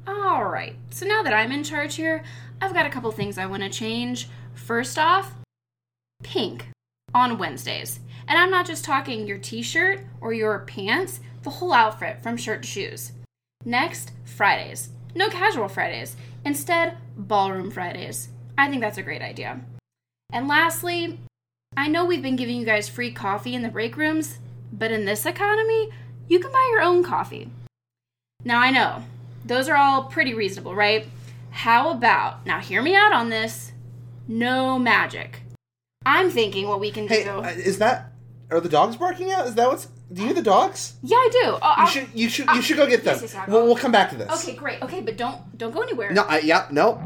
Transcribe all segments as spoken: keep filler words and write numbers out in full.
All right, so now that I'm in charge here, I've got a couple things I want to change. First off, pink on Wednesdays. And I'm not just talking your t-shirt or your pants, the whole outfit from shirt to shoes. Next, Fridays. No casual Fridays. Instead, ballroom Fridays. I think that's a great idea. And lastly, I know we've been giving you guys free coffee in the break rooms, but in this economy, you can buy your own coffee. Now I know, those are all pretty reasonable, right? How about, now hear me out on this, no magic. I'm thinking what we can Hey, do. uh, is that... Are the dogs barking out? Is that what's... Do you hear the dogs? Yeah, I do. Oh, You should, you should, you should go get them. Yes, yes, yes, we'll, we'll come back to this. Okay, great. Okay, but don't don't go anywhere. No, I, yeah, no.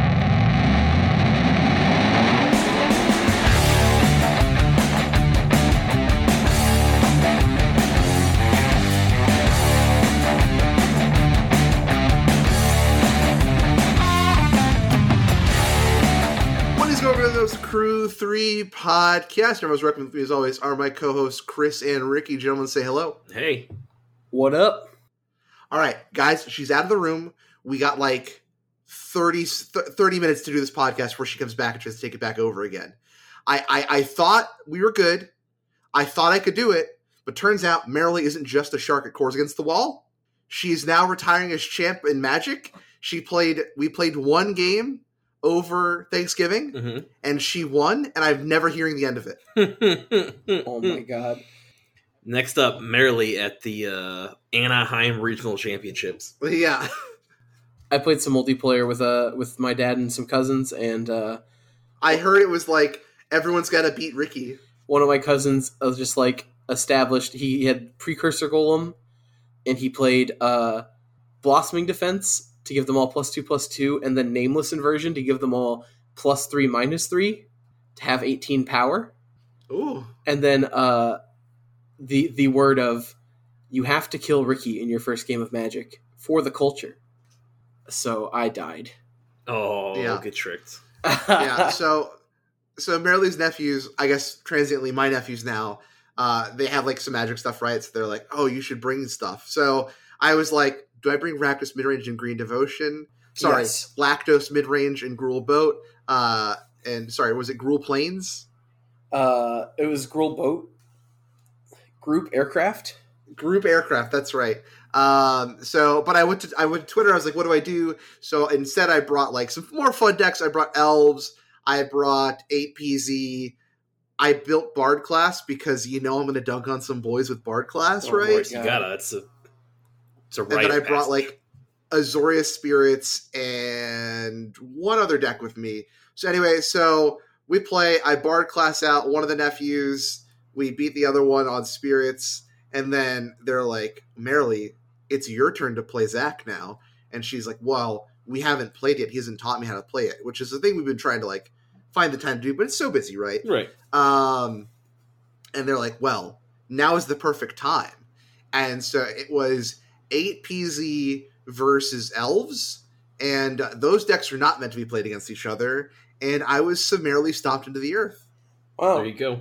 Crew three podcast. Everyone's working with me as always are my co-hosts Chris and Ricky. Gentlemen, say hello. Hey. What up? All right, guys, she's out of the room. We got like thirty, thirty minutes to do this podcast before she comes back and tries to take it back over again. I, I, I thought we were good. I thought I could do it, but turns out Marilee isn't just a shark at Cores Against the Wall. She's now retiring as champ in Magic. She played, we played one game over Thanksgiving, mm-hmm. and she won, and I've never hearing the end of it. Oh my god. Next up, Marilee at the uh, Anaheim Regional Championships. Yeah. I played some multiplayer with uh with my dad and some cousins, and uh, I heard it was like, everyone's got to beat Ricky. One of my cousins was just like established, he had Precursor Golem, and he played uh, Blossoming Defense to give them all plus two, plus two, and then Nameless Inversion to give them all plus three, minus three, to have eighteen power. Ooh. And then uh, the the word of, you have to kill Ricky in your first game of Magic for the culture. So I died. Oh, yeah. Get tricked. yeah, so so Marilee's nephews, I guess transiently my nephews now, uh, they have like some Magic stuff, right? So they're like, oh, you should bring stuff. So I was like, do I bring Rakdos midrange and Green Devotion? Sorry, yes. Lactos midrange and Gruul Boat. Uh, and sorry, was it Gruul Planes? Uh, it was Gruul Boat. Group Aircraft. Group Aircraft. That's right. Um, so, but I went to I went to Twitter. I was like, what do I do? So instead, I brought like some more fun decks. I brought Elves. I brought eight P Z. I built Bard class because you know I'm going to dunk on some boys with Bard class, oh, right? You gotta. It's a. It's a right. And then I brought like Azorius Spirits and one other deck with me. So anyway, so we play. I Bard class out one of the nephews. We beat the other one on Spirits, and then they're like, Marilee, it's your turn to play Zach now. And she's like, well, we haven't played yet. He hasn't taught me how to play it, which is the thing we've been trying to like find the time to do, but it's so busy, right? Right. Um, and they're like, well, now is the perfect time. And so it was eight P Z versus Elves, and uh, those decks are not meant to be played against each other, and I was summarily stomped into the earth. Wow. There you go.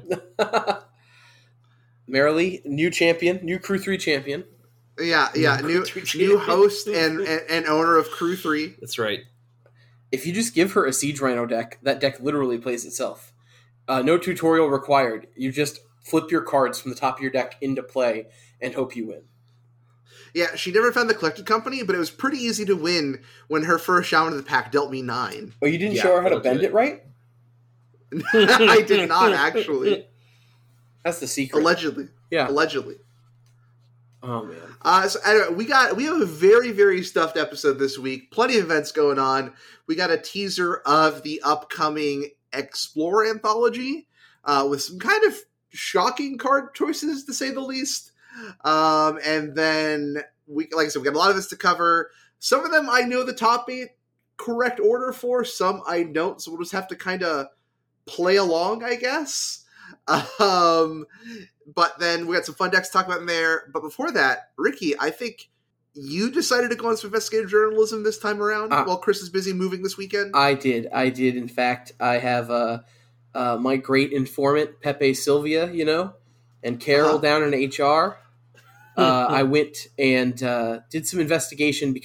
Marilee, new champion, new Crew three champion. Yeah, yeah, new new host and, and, and owner of Crew three. That's right. If you just give her a Siege Rhino deck, that deck literally plays itself. Uh, no tutorial required. You just flip your cards from the top of your deck into play and hope you win. Yeah, she never found the Collected Company, but it was pretty easy to win when her first Shaman of the Pack dealt me nine. Oh, you didn't yeah, show her how to bend it. it right? I did not, actually. That's the secret. Allegedly. Yeah. Allegedly. Oh, man. Uh, so anyway, we got we have a very, very stuffed episode this week. Plenty of events going on. We got a teaser of the upcoming Explorer Anthology uh, with some kind of shocking card choices, to say the least. Um, and then, we, like I said, we got a lot of this to cover. Some of them I know the top eight correct order for. Some I don't, so we'll just have to kind of play along, I guess. Um, but then we got some fun decks to talk about in there. But before that, Ricky, I think you decided to go on some investigative journalism this time around uh, while Chris is busy moving this weekend. I did. I did. In fact, I have uh, uh, my great informant, Pepe Sylvia, you know, and Carol uh-huh. down in H R. Uh, I went and uh, did some investigation because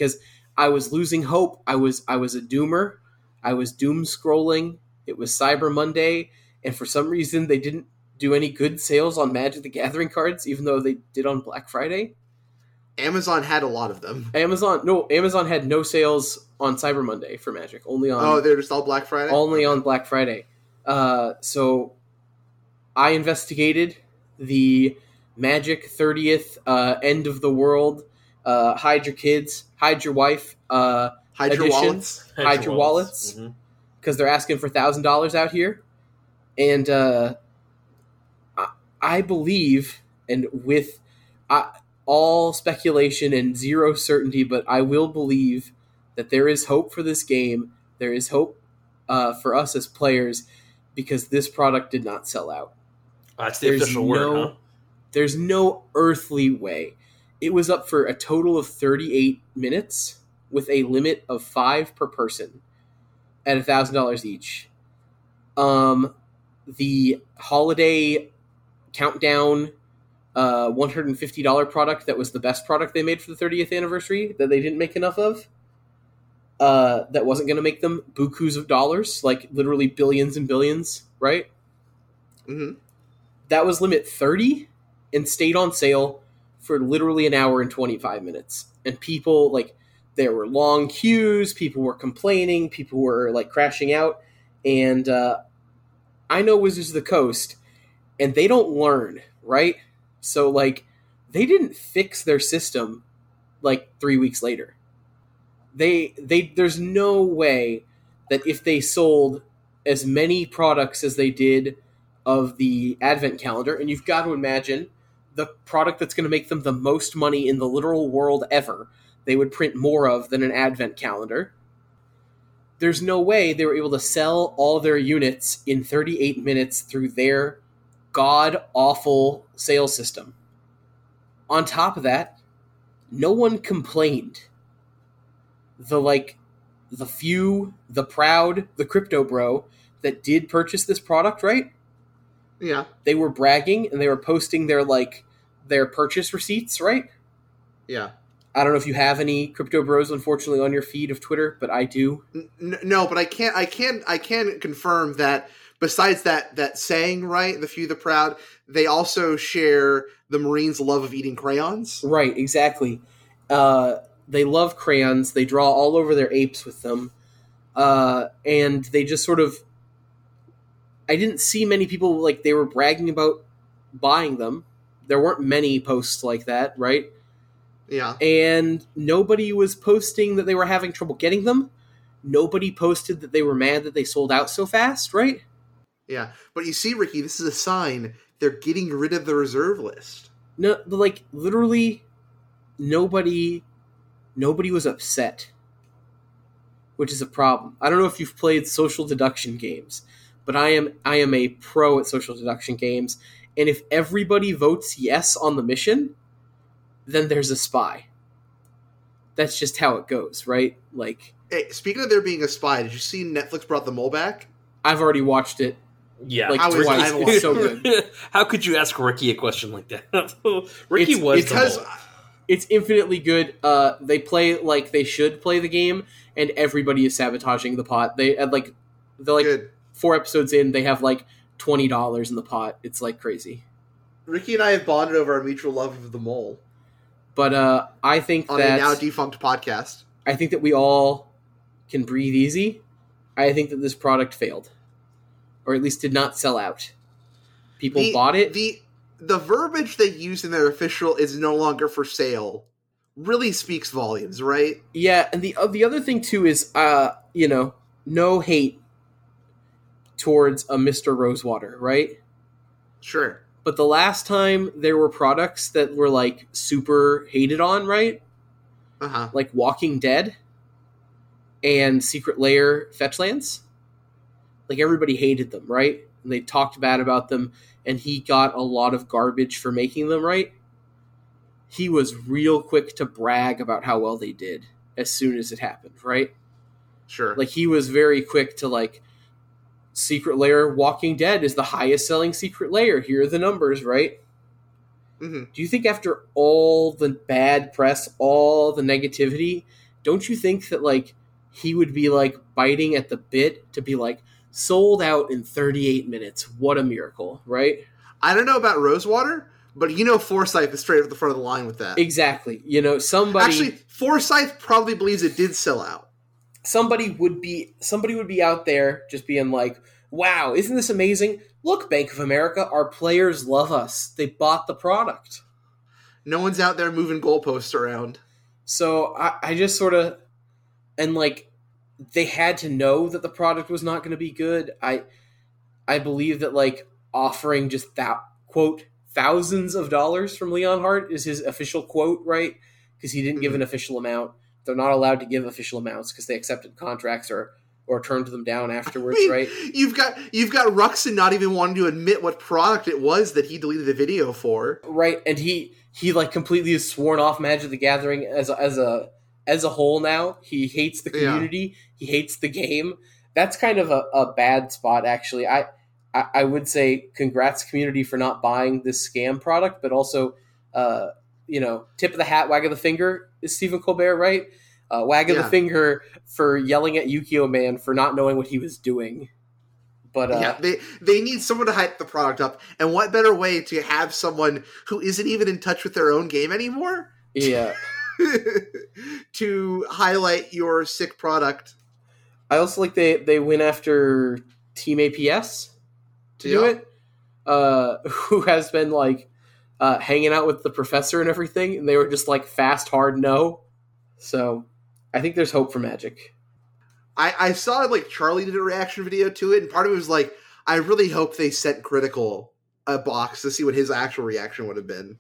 I was losing hope. I was I was a doomer. I was doom scrolling. It was Cyber Monday, and for some reason they didn't do any good sales on Magic the Gathering cards, even though they did on Black Friday. Amazon had a lot of them. Amazon no Amazon had no sales on Cyber Monday for Magic. Only on Oh, they're just all Black Friday? only on Black Friday. Uh, so I investigated the Magic thirtieth uh, end of the world. Uh, hide your kids, hide your wife. Uh, Hide your edition. wallets. Hide your wallets. Mhm. Because they're asking for one thousand dollars out here. And uh, I, I believe, and with uh, all speculation and zero certainty, but I will believe that there is hope for this game. There is hope uh, for us as players because this product did not sell out. That's the There's official no, word, huh? There's no earthly way. It was up for a total of thirty-eight minutes with a limit of five per person at one thousand dollars each. Um, the holiday countdown uh, one hundred fifty dollars product that was the best product they made for the thirtieth anniversary that they didn't make enough of, uh, that wasn't going to make them bukus of dollars, like literally billions and billions, right? Mm-hmm. That was limit thirty and stayed on sale for literally an hour and twenty-five minutes. And people, like, there were long queues, people were complaining, people were, like, crashing out. And uh, I know Wizards of the Coast, and they don't learn, right? So, like, they didn't fix their system, like, three weeks later. They, they, there's no way that if they sold as many products as they did of the Advent calendar, and you've got to imagine the product that's going to make them the most money in the literal world ever, they would print more of than an Advent calendar. There's no way they were able to sell all their units in thirty-eight minutes through their god-awful sales system. On top of that, no one complained. The, like, the few, the proud, the crypto bro that did purchase this product, right? Yeah. They were bragging and they were posting their, like, their purchase receipts, right? Yeah. I don't know if you have any crypto bros, unfortunately, on your feed of Twitter, but I do. N- no, but I can't. I can. I can confirm that. Besides that, that saying, right, the few, the proud, they also share the Marines' love of eating crayons. Right, exactly. Uh, they love crayons. They draw all over their apes with them, uh, and they just sort of. I didn't see many people like they were bragging about buying them. There weren't many posts like that, right? Yeah. And nobody was posting that they were having trouble getting them. Nobody posted that they were mad that they sold out so fast, right? Yeah. But you see, Ricky, this is a sign they're getting rid of the reserve list. No, but like literally nobody nobody was upset, which is a problem. I don't know if you've played social deduction games, but I am I am a pro at social deduction games, and if everybody votes yes on the mission, then there's a spy. That's just how it goes, right? Like, Hey, speaking of there being a spy, did you see Netflix brought the mole back? I've already watched it. Yeah, Like I was- twice. I haven't It's watched so good. How could you ask Ricky a question like that? Ricky It's- was Because the mole. It's infinitely good. Uh, they play like they should play the game, and everybody is sabotaging the pot. They at like they're like good. four episodes in, they have like twenty dollars in the pot. It's like crazy. Ricky and I have bonded over our mutual love of the mole But uh, I think on that a now defunct podcast. I think that we all can breathe easy. I think that this product failed, or at least did not sell out. People The- bought it. The the verbiage they use in their official is no longer for sale. Really speaks volumes, right? Yeah, and the uh, the other thing too is, uh, you know, no hate towards a Mister Rosewater, right? Sure. But the last time there were products that were like super hated on, right? Uh huh. Like Walking Dead and Secret Lair Fetchlands. Like everybody hated them, right? And they talked bad about them, and he got a lot of garbage for making them, right? He was real quick to brag about how well they did as soon as it happened, right? Sure. Like he was very quick to like, Secret Lair Walking Dead is the highest selling Secret Lair. Here are the numbers, right? hmm Do you think after all the bad press, all the negativity, don't you think that like he would be like biting at the bit to be like sold out in thirty-eight minutes? What a miracle, right? I don't know about Rosewater, but you know Forsyth is straight at the front of the line with that. Exactly. You know, somebody actually Forsyth probably believes it did sell out. Somebody would be somebody would be out there just being like, "Wow, isn't this amazing? Look, Bank of America, our players love us. They bought the product." No one's out there moving goalposts around. So I, I just sort of, and like, they had to know that the product was not going to be good. I, I believe that like offering just that quote thousands of dollars from Leon Hart is his official quote, right? Because he didn't mm-hmm. give an official amount. They're not allowed to give official amounts because they accepted contracts or or turned them down afterwards, I mean, right? You've got you've got Ruxin not even wanting to admit what product it was that he deleted the video for, right? And he he like completely has sworn off Magic the Gathering as a, as a as a whole now. He hates the community. Yeah. He hates the game. That's kind of a, a bad spot, actually. I, I I would say congrats community for not buying this scam product, but also, uh, you know, tip of the hat, wag of the finger is Stephen Colbert, right? Uh, wag of yeah. the finger for yelling at Yu-Gi-Oh! Man for not knowing what he was doing. But uh, yeah, they they need someone to hype the product up, and what better way to have someone who isn't even in touch with their own game anymore? Yeah, to highlight your sick product. I also like they they went after Team A P S to yeah. do it, uh, who has been like uh, hanging out with the professor and everything, and they were just like fast, hard no. So I think there's hope for Magic. I, I saw like Charlie did a reaction video to it, and part of it was like, I really hope they sent Critical a box to see what his actual reaction would have been.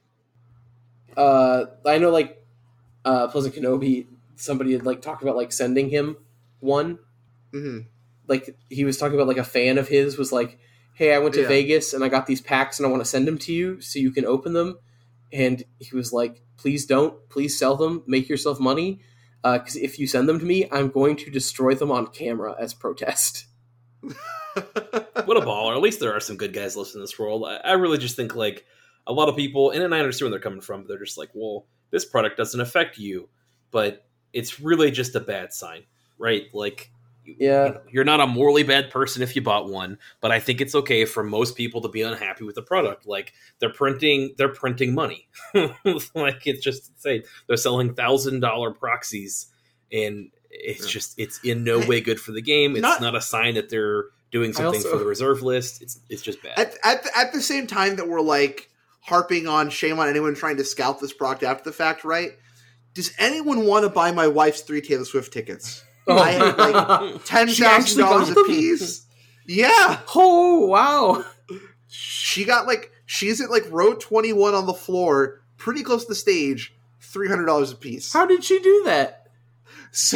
Uh, I know like uh, Pleasant Kenobi, somebody had like talked about like sending him one. Mm-hmm. Like he was talking about like a fan of his was like, hey, I went to yeah. Vegas and I got these packs and I want to send them to you so you can open them. And he was like, please don't, please sell them, make yourself money. Because uh, if you send them to me, I'm going to destroy them on camera as protest. What a baller. At least there are some good guys listening to this world. I, I really just think, like, a lot of people, and I understand where they're coming from, but they're just like, well, this product doesn't affect you, but it's really just a bad sign, right? Like, yeah, you know, you're not a morally bad person if you bought one, but I think it's okay for most people to be unhappy with the product. Like, they're printing, they're printing money. Like, it's just insane. They're selling thousand dollar proxies, and it's yeah. just, it's in no way good for the game. It's not, not a sign that they're doing something also, for the reserve list. It's it's just bad. At, at, the, at the same time that we're like harping on shame on anyone trying to scalp this product after the fact, right? Does anyone want to buy my wife's three Taylor Swift tickets? Oh. I had like ten thousand dollars a piece. Yeah. Oh, wow. She got like, she's at like row twenty-one on the floor, pretty close to the stage, three hundred dollars a piece. How did she do that? So,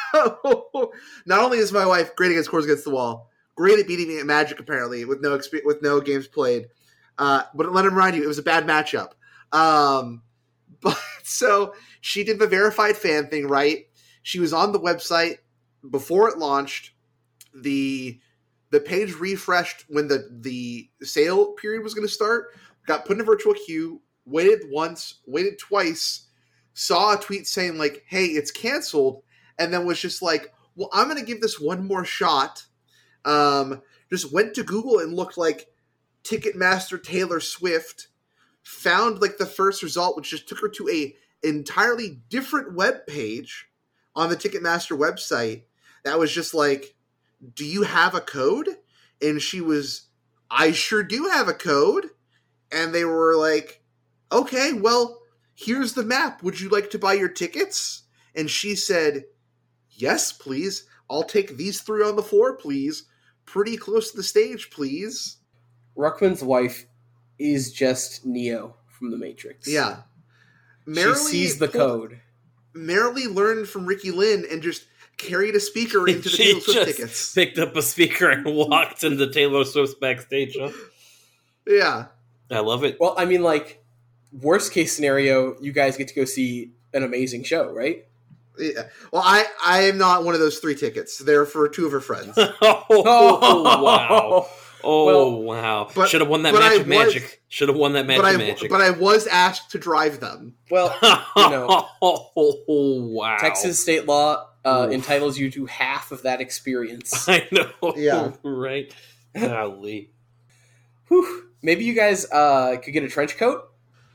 not only is my wife great against Chords Against the Wall, great at beating me at Magic apparently, with no exp- with no games played, uh, but let him remind you, it was a bad matchup. Um, but so she did the verified fan thing, right? She was on the website before it launched. The the page refreshed when the, the sale period was going to start. Got put in a virtual queue. Waited once. Waited twice. Saw a tweet saying like, "Hey, it's canceled," and then was just like, "Well, I'm going to give this one more shot." Um, just went to Google and looked like Ticketmaster Taylor Swift. Found like the first result, which just took her to a entirely different web page on the Ticketmaster website that was just like, do you have a code? And she was, I sure do have a code. And they were like, okay, well, here's the map. Would you like to buy your tickets? And she said, yes, please. I'll take these three on the floor, please. Pretty close to the stage, please. Ruckman's wife is just Neo from The Matrix. Yeah. Merrily, she sees the code. Merrily learned from Ricky Lynn and just carried a speaker into the she Taylor Swift just tickets. Picked up a speaker and walked into Taylor Swift's backstage. Huh? Yeah. I love it. Well, I mean, like, worst case scenario, you guys get to go see an amazing show, right? Yeah. Well, I, I am not one of those three tickets. They're for two of her friends. oh, wow. Oh Well, wow! but- Should have won that but match I of was- magic. Should have won that match but of I magic. but I was asked to drive them. Well, you know, oh wow! Texas state law uh, Oof. entitles you to half of that experience. I know. Yeah. Right. Golly. Whew. Maybe you guys uh, could get a trench coat.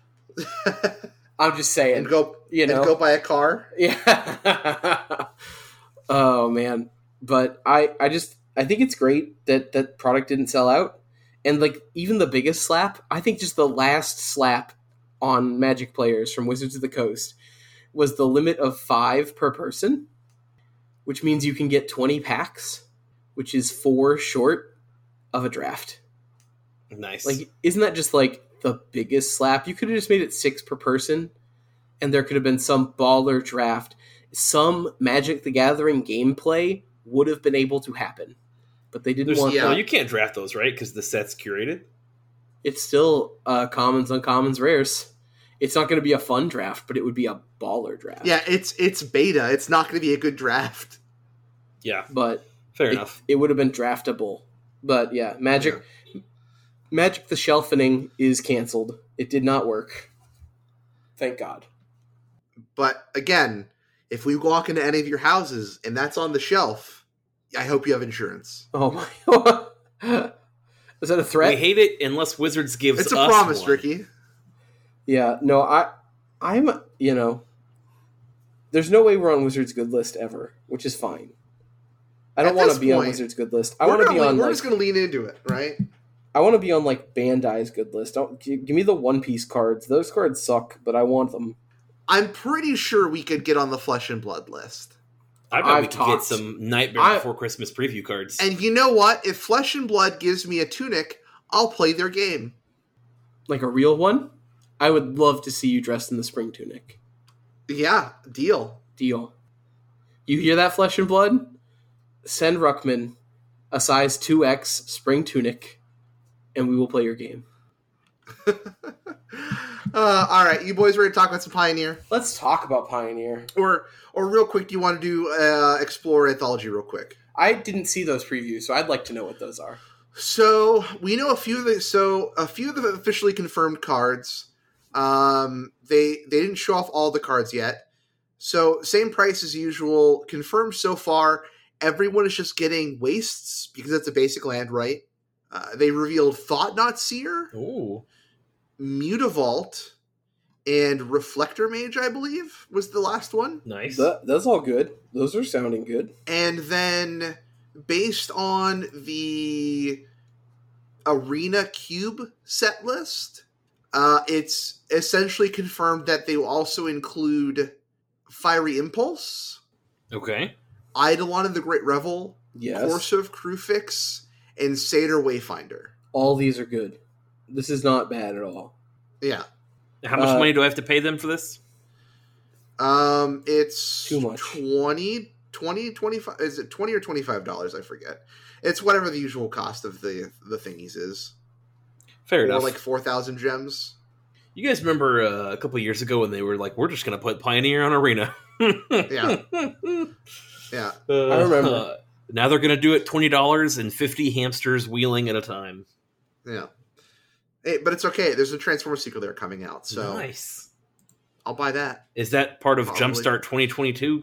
I'm just saying. and go you know, and go buy a car. yeah. Oh man, but I, I just, I think it's great that that product didn't sell out, and like even the biggest slap, I think just the last slap on Magic players from Wizards of the Coast was the limit of five per person, which means you can get twenty packs, which is four short of a draft. Nice. Like, isn't that just like the biggest slap? You could have just made it six per person, and there could have been some baller draft. Some Magic the Gathering gameplay would have been able to happen, but they didn't There's, want yeah. well, that. you can't draft those, right? Because the set's curated. It's still uh, commons, uncommons, rares. It's not going to be a fun draft, but it would be a baller draft. Yeah, it's it's beta. It's not going to be a good draft. Yeah, but fair it, enough. it would have been draftable. But yeah, Magic, Magic the Shelfening is canceled. It did not work. Thank God. But again, if we walk into any of your houses and that's on the shelf, I hope you have insurance. Oh my! Is that a threat? We hate it unless Wizards gives It's a us promise, one. Ricky. Yeah, no, I, I'm, you know, there's no way we're on Wizards good list ever, which is fine. I don't At want to this be on point, Wizards good list. I We're, want to gonna be lean- on we're like, just going to lean into it, right? I want to be on like Bandai's good list. Don't g- give me the One Piece cards. Those cards suck, but I want them. I'm pretty sure we could get on the Flesh and Blood list. I bet we I've could talked. get some Nightmare I- Before Christmas preview cards. And you know what? If Flesh and Blood gives me a tunic, I'll play their game. Like a real one. I would love to see you dressed in the spring tunic. Yeah, deal. Deal. You hear that, Flesh and Blood? Send Ruckman a size two X spring tunic, and we will play your game. uh, all right, you boys ready to talk about some Pioneer? Let's talk about Pioneer. Or, or real quick, do you want to do uh, Explorer Anthology real quick? I didn't see those previews, so I'd like to know what those are. So we know a few of the so a few of the officially confirmed cards. Um, they they didn't show off all the cards yet. So same price as usual. Confirmed so far. Everyone is just getting Wastes because it's a basic land, right? Uh, they revealed Thought Not Seer, Ooh. Mutavault, and Reflector Mage, I believe, was the last one. Nice. That, that's all good. Those are sounding good. And then, based on the Arena Cube set list, uh, it's essentially confirmed that they will also include Fiery Impulse, Okay. Eidolon of the Great Revel, Yes. Corso of Crewfix, and Satyr Wayfinder. All these are good. This is not bad at all. Yeah. How much Uh, money do I have to pay them for this? Um, it's Too much. twenty, twenty, twenty-five. Is it twenty or twenty-five dollars? I forget. It's whatever the usual cost of the the thingies is. Fair Or enough. like four thousand gems. You guys remember uh, a couple years ago when they were like, "We're just going to put Pioneer on Arena." Yeah. Yeah. Uh, I remember. uh, now they're going to do it twenty dollars and fifty hamsters wheeling at a time. Yeah. Hey, but it's okay. There's a Transformer sequel there coming out, so Nice. I'll buy that. Is that part of Probably. Jumpstart twenty twenty-two?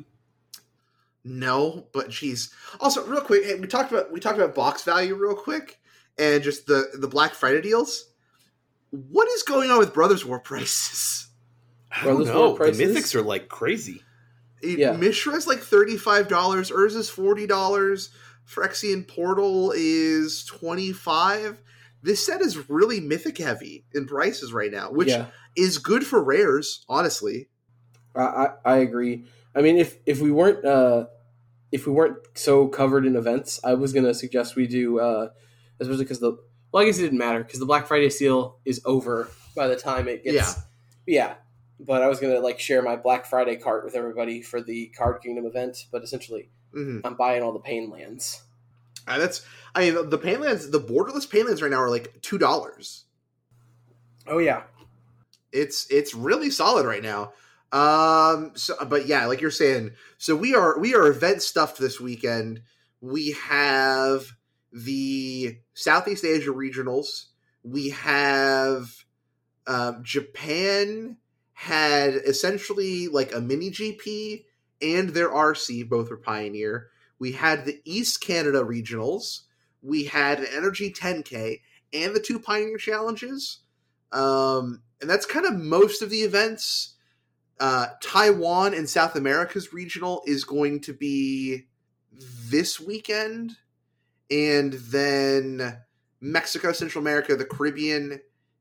No, but geez. Also, real quick, hey, we talked about we talked about box value real quick, and just the the Black Friday deals. What is going on with Brothers War prices? I Well, don't those know. war prices- The mythics are like crazy. Yeah. Mishra's like thirty-five dollars. Urza's forty dollars. Phyrexian Portal is twenty-five dollars. This set is really mythic heavy in prices right now, which yeah, is good for rares, honestly. I, I I agree. I mean, if if we weren't uh, if we weren't so covered in events, I was gonna suggest we do, uh, especially because the well, I guess it didn't matter because the Black Friday sale is over by the time it gets. Yeah. Yeah. But I was gonna like share my Black Friday cart with everybody for the Card Kingdom event, but essentially Mm-hmm. I'm buying all the pain lands. And that's, I mean, the Painlands, the borderless Painlands right now are like two dollars. Oh yeah. It's it's really solid right now. Um, so, but yeah, like you're saying, so we are we are event stuffed this weekend. We have the Southeast Asia regionals. We have um, Japan had essentially like a mini G P and their R C, both were Pioneer. We had the East Canada regionals. We had an Energy ten K and the two Pioneer challenges. Um, and that's kind of most of the events. Uh, Taiwan and South America's regional is going to be this weekend. And then Mexico, Central America, the Caribbean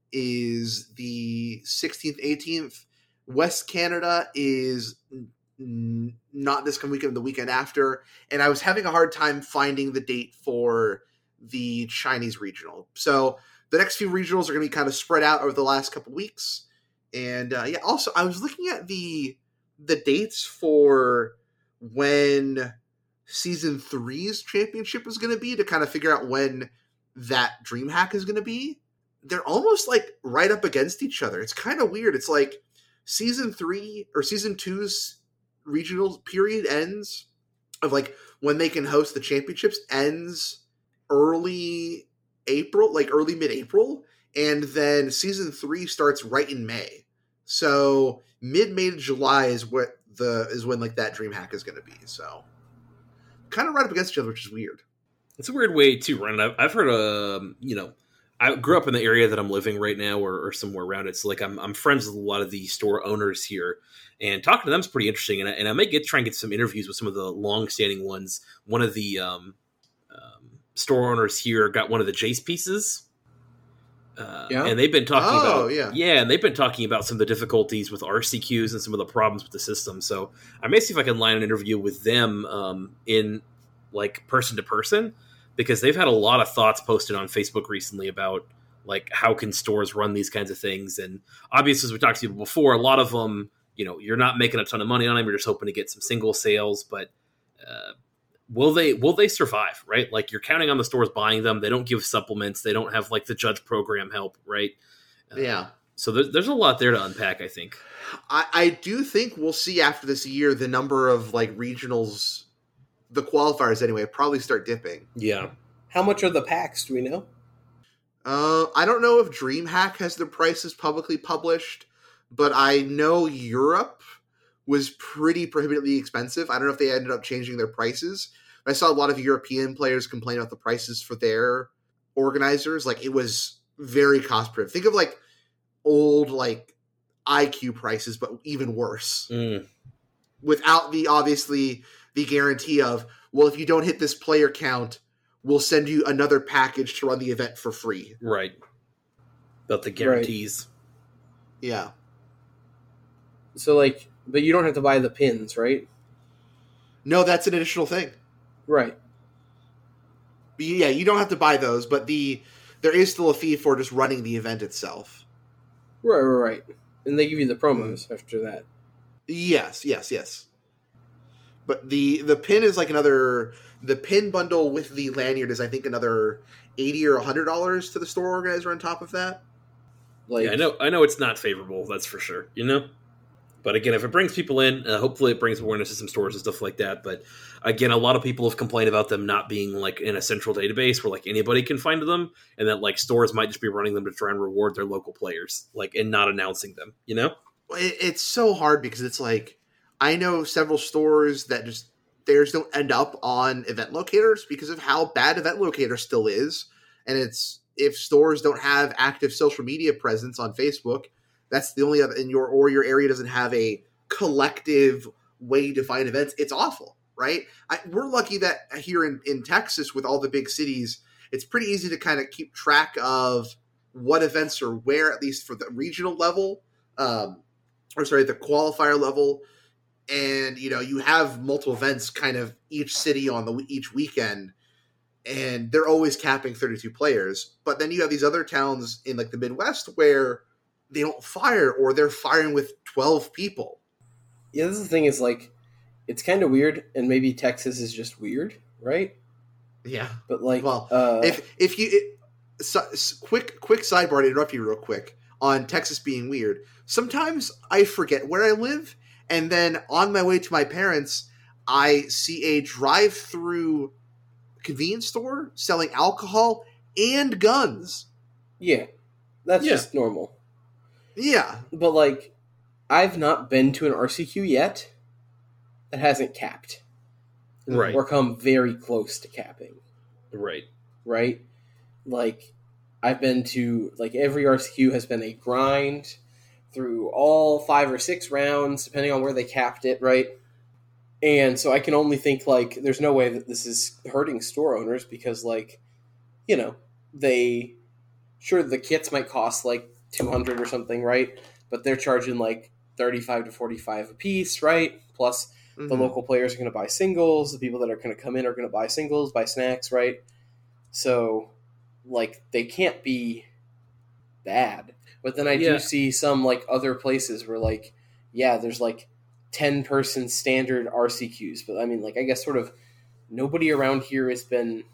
is the sixteenth, eighteenth. West Canada is n- not this coming weekend, the weekend after. And I was having a hard time finding the date for the Chinese regional. So the next few regionals are going to be kind of spread out over the last couple weeks. And uh, yeah, also I was looking at the the dates for when season three's championship is going to be to kind of figure out when that DreamHack is going to be. They're almost like right up against each other. It's kind of weird. It's like season three or season two's regional period ends of like when they can host the championships ends early April, like early mid-April, and then season three starts right in May. So mid-May to July is what the is when like that DreamHack is going to be. So kind of right up against each other, which is weird. It's a weird way too, Ryan. I've, I've heard, um, you know, I grew up in the area that I'm living right now, or, or somewhere around it. So like I'm I'm friends with a lot of the store owners here, and talking to them is pretty interesting. And I, and I may get try and get some interviews with some of the long-standing ones. One of the um, um, store owners here got one of the Jace pieces. Uh, yeah. And they've been talking oh, about yeah. yeah, and they've been talking about some of the difficulties with R C Qs and some of the problems with the system. So I may see if I can line an interview with them um, in like person to person, because they've had a lot of thoughts posted on Facebook recently about like how can stores run these kinds of things. And obviously, as we talked to people before, a lot of them, you know, you're not making a ton of money on them. You're just hoping to get some single sales, but uh, will they will they survive, right? Like you're counting on the stores buying them. They don't give supplements. They don't have like the judge program help, right? Uh, yeah. So there's, there's a lot there to unpack, I think. I, I do think we'll see after this year the number of like regionals, the qualifiers anyway, probably start dipping. Yeah. How much are the packs? Do we know? Uh, I don't know if DreamHack has their prices publicly published, but I know Europe was pretty prohibitively expensive. I don't know if they ended up changing their prices. I saw a lot of European players complain about the prices for their organizers. Like, it was very cost prohibitive. Think of, like, old, like, I Q prices, but even worse. Mm. Without the, obviously, the guarantee of, well, if you don't hit this player count, we'll send you another package to run the event for free. Right. About the guarantees. Right. Yeah. So, like, but you don't have to buy the pins, right? No, that's an additional thing. Right. But yeah, you don't have to buy those, but the there is still a fee for just running the event itself. Right, right, right. And they give you the promos after that. Yes, yes, yes. But the the pin is like another... The pin bundle with the lanyard is, I think, another eighty dollars or one hundred dollars to the store organizer on top of that. Like, yeah, I know I know it's not favorable, that's for sure, you know? But again, if it brings people in, uh, hopefully it brings awareness to some stores and stuff like that. But again, a lot of people have complained about them not being like in a central database where like anybody can find them, and that like stores might just be running them to try and reward their local players, like, and not announcing them, you know? It, it's so hard because it's like, I know several stores that just, theirs don't end up on event locators because of how bad event locator still is. And it's, if stores don't have active social media presence on Facebook, that's the only other in your, or your area doesn't have a collective way to find events. It's awful, right? I, we're lucky that here in, in Texas with all the big cities, it's pretty easy to kind of keep track of what events are where, at least for the regional level, um, or sorry, the qualifier level. And, you know, you have multiple events kind of each city on the each weekend, and they're always capping thirty-two players. But then you have these other towns in like the Midwest where they don't fire, or they're firing with twelve people. Yeah, this is the thing is like, it's kind of weird, and maybe Texas is just weird, right? Yeah. But like, well, uh, if, if you, it, so, quick, quick sidebar to interrupt you real quick on Texas being weird. Sometimes I forget where I live. And then on my way to my parents, I see a drive-through convenience store selling alcohol and guns. Yeah, that's Yeah. just normal. Yeah. But, like, I've not been to an R C Q yet that hasn't capped. Right. Or come very close to capping. Right. Right? Like, I've been to, like, every R C Q has been a grind through all five or six rounds, depending on where they capped it, right? And so I can only think, like, there's no way that this is hurting store owners because, like, you know, they, sure, the kits might cost, like, two hundred or something, right? But they're charging, like, thirty-five to forty-five a piece, right? Plus, Mm-hmm. the local players are going to buy singles. The people that are going to come in are going to buy singles, buy snacks, right? So, like, they can't be bad. But then I Yeah. do see some, like, other places where, like, yeah, there's, like, ten-person standard R C Qs. But, I mean, like, I guess sort of nobody around here has been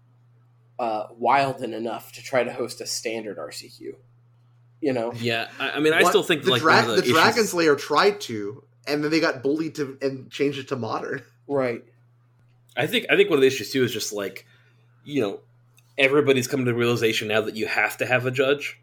uh, wild enough to try to host a standard R C Q. You know? Yeah, I, I mean, I What- still think the, like dra- one of the the, Dragon's issues- Lair tried to, and then they got bullied to and changed it to modern. Right. I think I think one of the issues too is just like, you know, everybody's come to the realization now that you have to have a judge,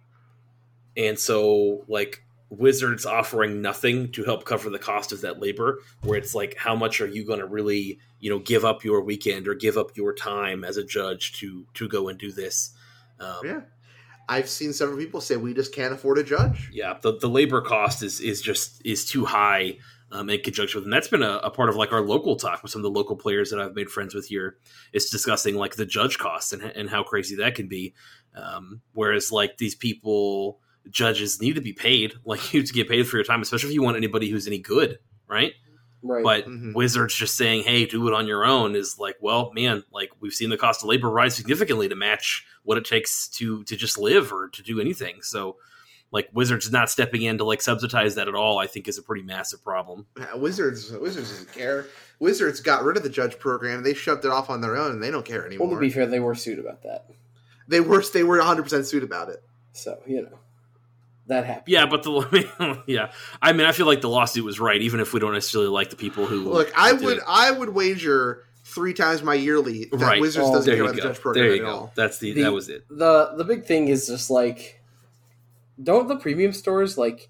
and so like Wizards offering nothing to help cover the cost of that labor, where it's like, how much are you going to really, you know, give up your weekend or give up your time as a judge to to go and do this? Um, Yeah. I've seen several people say we just can't afford a judge. yeah, the, the labor cost is is just is too high um, in conjunction with, and that's been a, a part of like our local talk with some of the local players that I've made friends with here. It's discussing like the judge costs and and how crazy that can be. Um, whereas like these people, judges need to be paid, like you need to get paid for your time, especially if you want anybody who's any good, right? Right. But Mhm. Wizards just saying, hey, do it on your own is like, well, man, like we've seen the cost of labor rise significantly to match what it takes to to just live or to do anything. So like Wizards not stepping in to like subsidize that at all, I think is a pretty massive problem. Yeah, Wizards, Wizards doesn't care. Wizards got rid of the judge program. They shoved it off on their own, and they don't care anymore. well, to be fair, they were sued about that. They were they were one hundred percent sued about it. So, you know, that happened. Yeah, but the yeah, I mean, I feel like the lawsuit was right, even if we don't necessarily like the people who Look, I did would it. I would wager three times my yearly that Right. Wizards Oh, doesn't There care you about the go. judge program There you at go. all. That's the, The- that was it. The the big thing is just like, don't the premium stores like,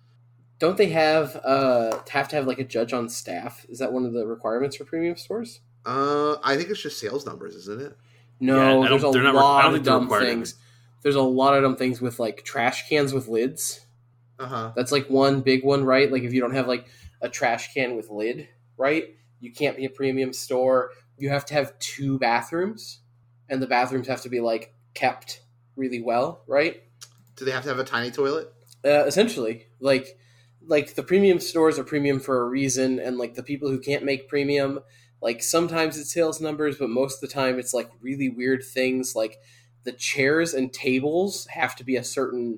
don't they have uh have to have like a judge on staff? Is that one of the requirements for premium stores? Uh, I think it's just sales numbers, isn't it? No, Yeah, I don't- there's a they're not re- I lot don't of think they're dumb required. things. There's a lot of dumb things with like trash cans with lids. Uh huh. That's like one big one, right? Like if you don't have like a trash can with lid, right? You can't be a premium store. You have to have two bathrooms, and the bathrooms have to be like kept really well, right? Do they have to have a tiny toilet? Uh, essentially, like like the premium stores are premium for a reason, and like the people who can't make premium, like sometimes it's sales numbers, but most of the time it's like really weird things. Like the chairs and tables have to be a certain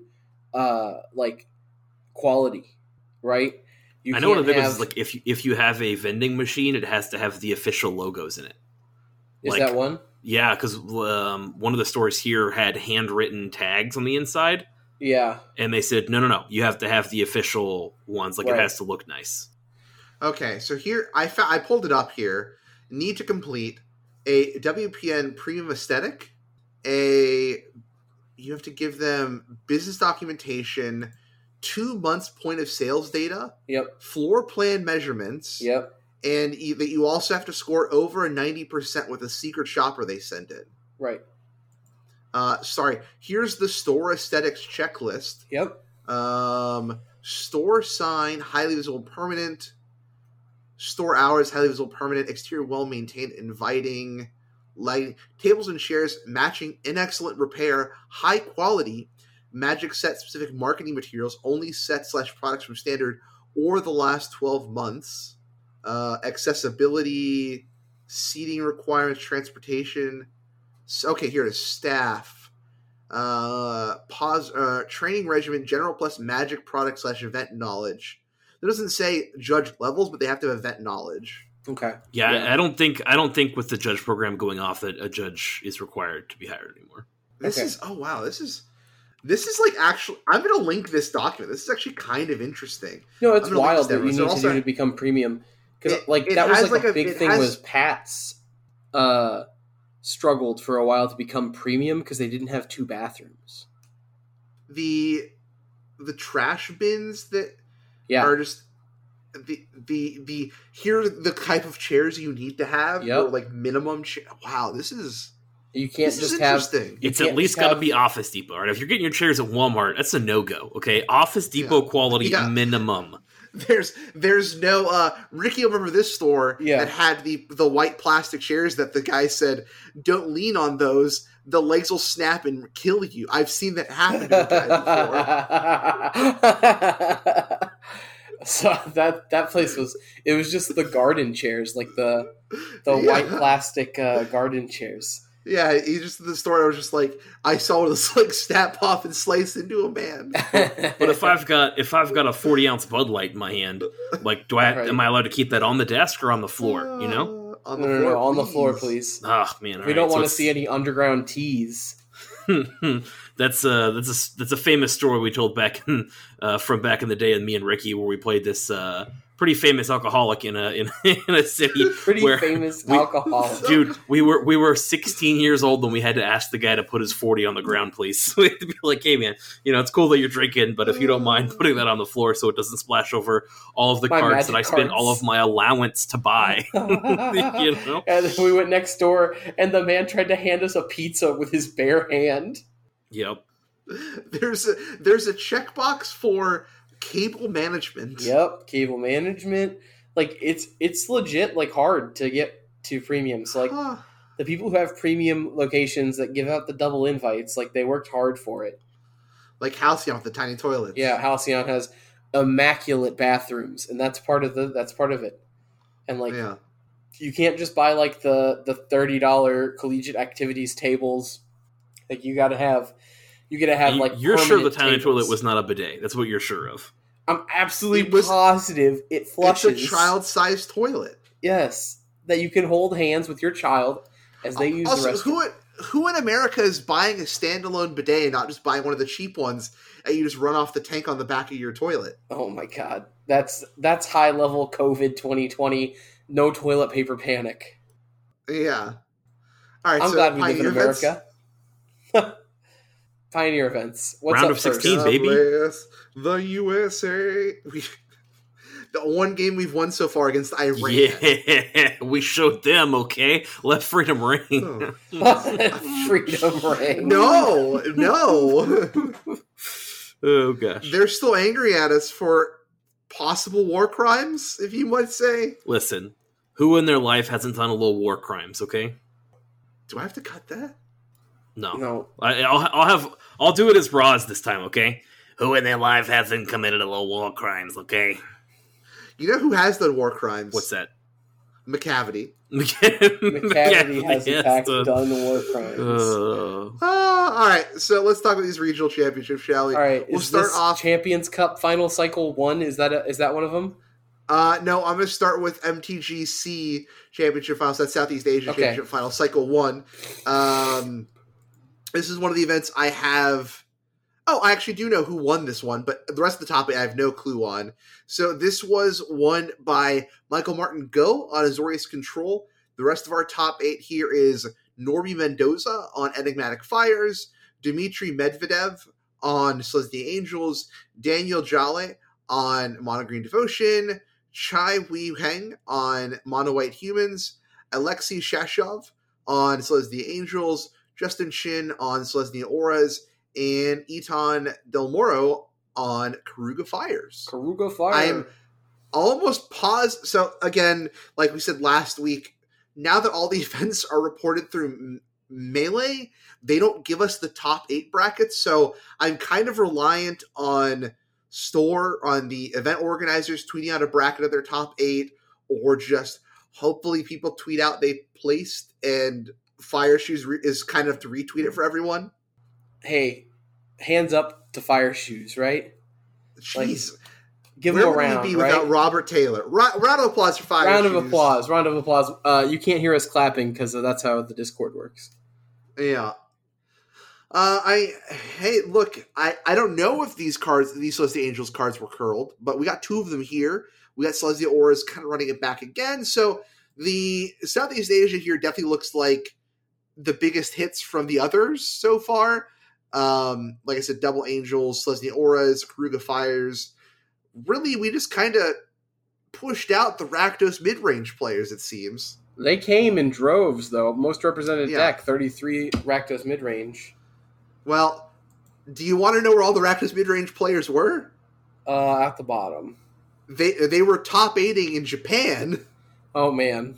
uh like quality, right? You I know one of the can't big ones have- is like if you, if you have a vending machine, it has to have the official logos in it. is like- that one? Yeah, because um, one of the stores here had handwritten tags on the inside, Yeah, and they said, no, no, no, you have to have the official ones. Like Right. it has to look nice. Okay, so here I fa- I pulled it up here. Need to complete a W P N premium aesthetic. A you have to give them business documentation, two months point of sales data, yep, floor plan measurements, yep, and you, that you also have to score over a ninety percent with a secret shopper they send in. right, Uh, sorry, here's the store aesthetics checklist. yep, Um, store sign, highly visible, permanent. Store hours, highly visible, permanent. Exterior, well maintained, inviting. Lighting, tables and chairs matching, in excellent repair, high quality. Magic set specific marketing materials, only set slash products from standard or the last twelve months. Uh, accessibility, seating requirements, transportation. So, okay, here it is. Staff. Uh, pause. Uh, training regimen, general plus magic product slash event knowledge. It doesn't say judge levels, but they have to have event knowledge. okay, Yeah, Yeah. I, I don't think I don't think with the judge program going off that a judge is required to be hired anymore. This Okay. is oh wow. This is this is like actually. I'm going to link this document. This is actually kind of interesting. No, it's I'm gonna link wild this that down. you So need also- to do to become premium because It- like it that was has like, like a a- big it thing has- was Pat's uh struggled for a while to become premium because they didn't have two bathrooms. The the trash bins that Yeah. are just the the the here are the type of chairs you need to have. Yep. Or like minimum. Cha- wow, this is You can't this just is have. interesting. You It's can't at least just got to have- be Office Depot, right? If you're getting your chairs at Walmart, that's a no-go, okay? Office Depot Yeah. quality Yeah. minimum. There's there's no uh Ricky will remember this store Yeah. that had the the white plastic chairs that the guy said, don't lean on those, the legs will snap and kill you. I've seen that happen to a guy before. So that that place was it was just the garden chairs, like the the Yeah. white plastic uh, garden chairs. Yeah, he just in the store I was just like I saw this like snap off and slice into a man. But if I've got if I've got a forty ounce Bud Light in my hand, like, do I Right. am I allowed to keep that on the desk or on the floor? You know? Uh, on no, the no, floor, no, on the floor, please. Oh man, all We right, don't so want to it's- see any underground teas. that's uh that's a that's a famous story we told back in, uh, from back in the day, and me and Ricky, where we played this uh, pretty famous alcoholic in a in, in a city. Pretty where famous we- alcoholic. Dude, we were we were sixteen years old when we had to ask the guy to put his forty on the ground, please. We had to be like, hey man, you know, it's cool that you're drinking, but if you don't mind putting that on the floor so it doesn't splash over all of the My cards that magic I spent cards. all of my allowance to buy. You know? And then we went next door, and the man tried to hand us a pizza with his bare hand. Yep. There's a there's a checkbox for cable management. Yep, cable management. Like it's it's legit like hard to get to premium. So like Huh. the people who have premium locations that give out the double invites, like they worked hard for it. Like Halcyon with the tiny toilets. Yeah, Halcyon has immaculate bathrooms, and that's part of the that's part of it. And like Yeah. you can't just buy like the the thirty dollar collegiate activities tables. Like you got to have you got to have You- like you're sure the permanent tiny tables. toilet was not a bidet. That's what you're sure of. I'm absolutely It was- positive it flushes. It's a child-sized toilet. Yes, that you can hold hands with your child as they use also, the restroom. who who in America is buying a standalone bidet and not just buying one of the cheap ones that you just run off the tank on the back of your toilet? Oh my god, that's that's high level COVID twenty twenty. No toilet paper panic. Yeah. All right. I'm so glad we live in Pioneer Events- America. Pioneer events. What's Round up of first? sixteen. God baby. bless the U S A. We, the one game we've won so far against Iran. Yeah, we showed them, okay? Let freedom ring. Oh. Freedom ring. No, no. Oh, gosh. They're still angry at us for possible war crimes, if you might say. Listen, who in their life hasn't done a little war crimes, okay? Do I have to cut that? No. No. I, I'll, I'll have, I'll do it as Braz this time, okay? Who in their life hasn't committed a little war crimes, okay? You know who has done war crimes? What's that? McCavity. McCavity has in yes, fact uh, done war crimes. uh, Uh, all right, so let's talk about these regional championships, shall we? All right, we'll is start this off. Champions Cup final cycle one? Is that a, is that one of them? Uh, no, I'm going to start with M T G C Championship Finals. That's Southeast Asia Okay. Championship Final, Cycle one. Um, this is one of the events I have... Oh, I actually do know who won this one, but the rest of the topic I have no clue on. So this was won by Michael Martin Go on Azorius Control. The rest of our top eight here is Norby Mendoza on Enigmatic Fires, Dmitry Medvedev on Selesnya Angels, Daniel Jale on Mono Green Devotion, Chai Wei Heng on Mono White Humans, Alexei Shashov on Selesnya Angels, Justin Shin on Selesnya Auras, and Eton Del Moro on Karuga Fires. Karuga Fire. I'm almost paused. So again, like we said last week, now that all the events are reported through M- Melee, they don't give us the top eight brackets. So I'm kind of reliant on Store, on the event organizers tweeting out a bracket of their top eight, or just hopefully people tweet out they placed and Fire Shoes re- is kind of to retweet it for everyone. Hey, hands up to Fire Shoes, right? Jeez. Give Where them a would round, we be right? without Robert Taylor? Ra- round of applause for Fire round Shoes. of applause. Round of applause. Uh, you can't hear us clapping because that's how the Discord works. Yeah. Uh, I hey, look, I, I don't know if these cards, these Celestia Angels cards were curled, but we got two of them here. We got Celestia Auras kind of running it back again. So the Southeast Asia here definitely looks like the biggest hits from the others so far. Um, like I said, Double Angels, Selesnya Auras, Karuga Fires. Really, we just kind of pushed out the Rakdos mid-range players, it seems. They came in droves, though. Most represented Yeah. deck, thirty-three Rakdos mid-range. Well, do you want to know where all the Rakdos mid-range players were? Uh, at the bottom. They they were top eighting in Japan. Oh, man.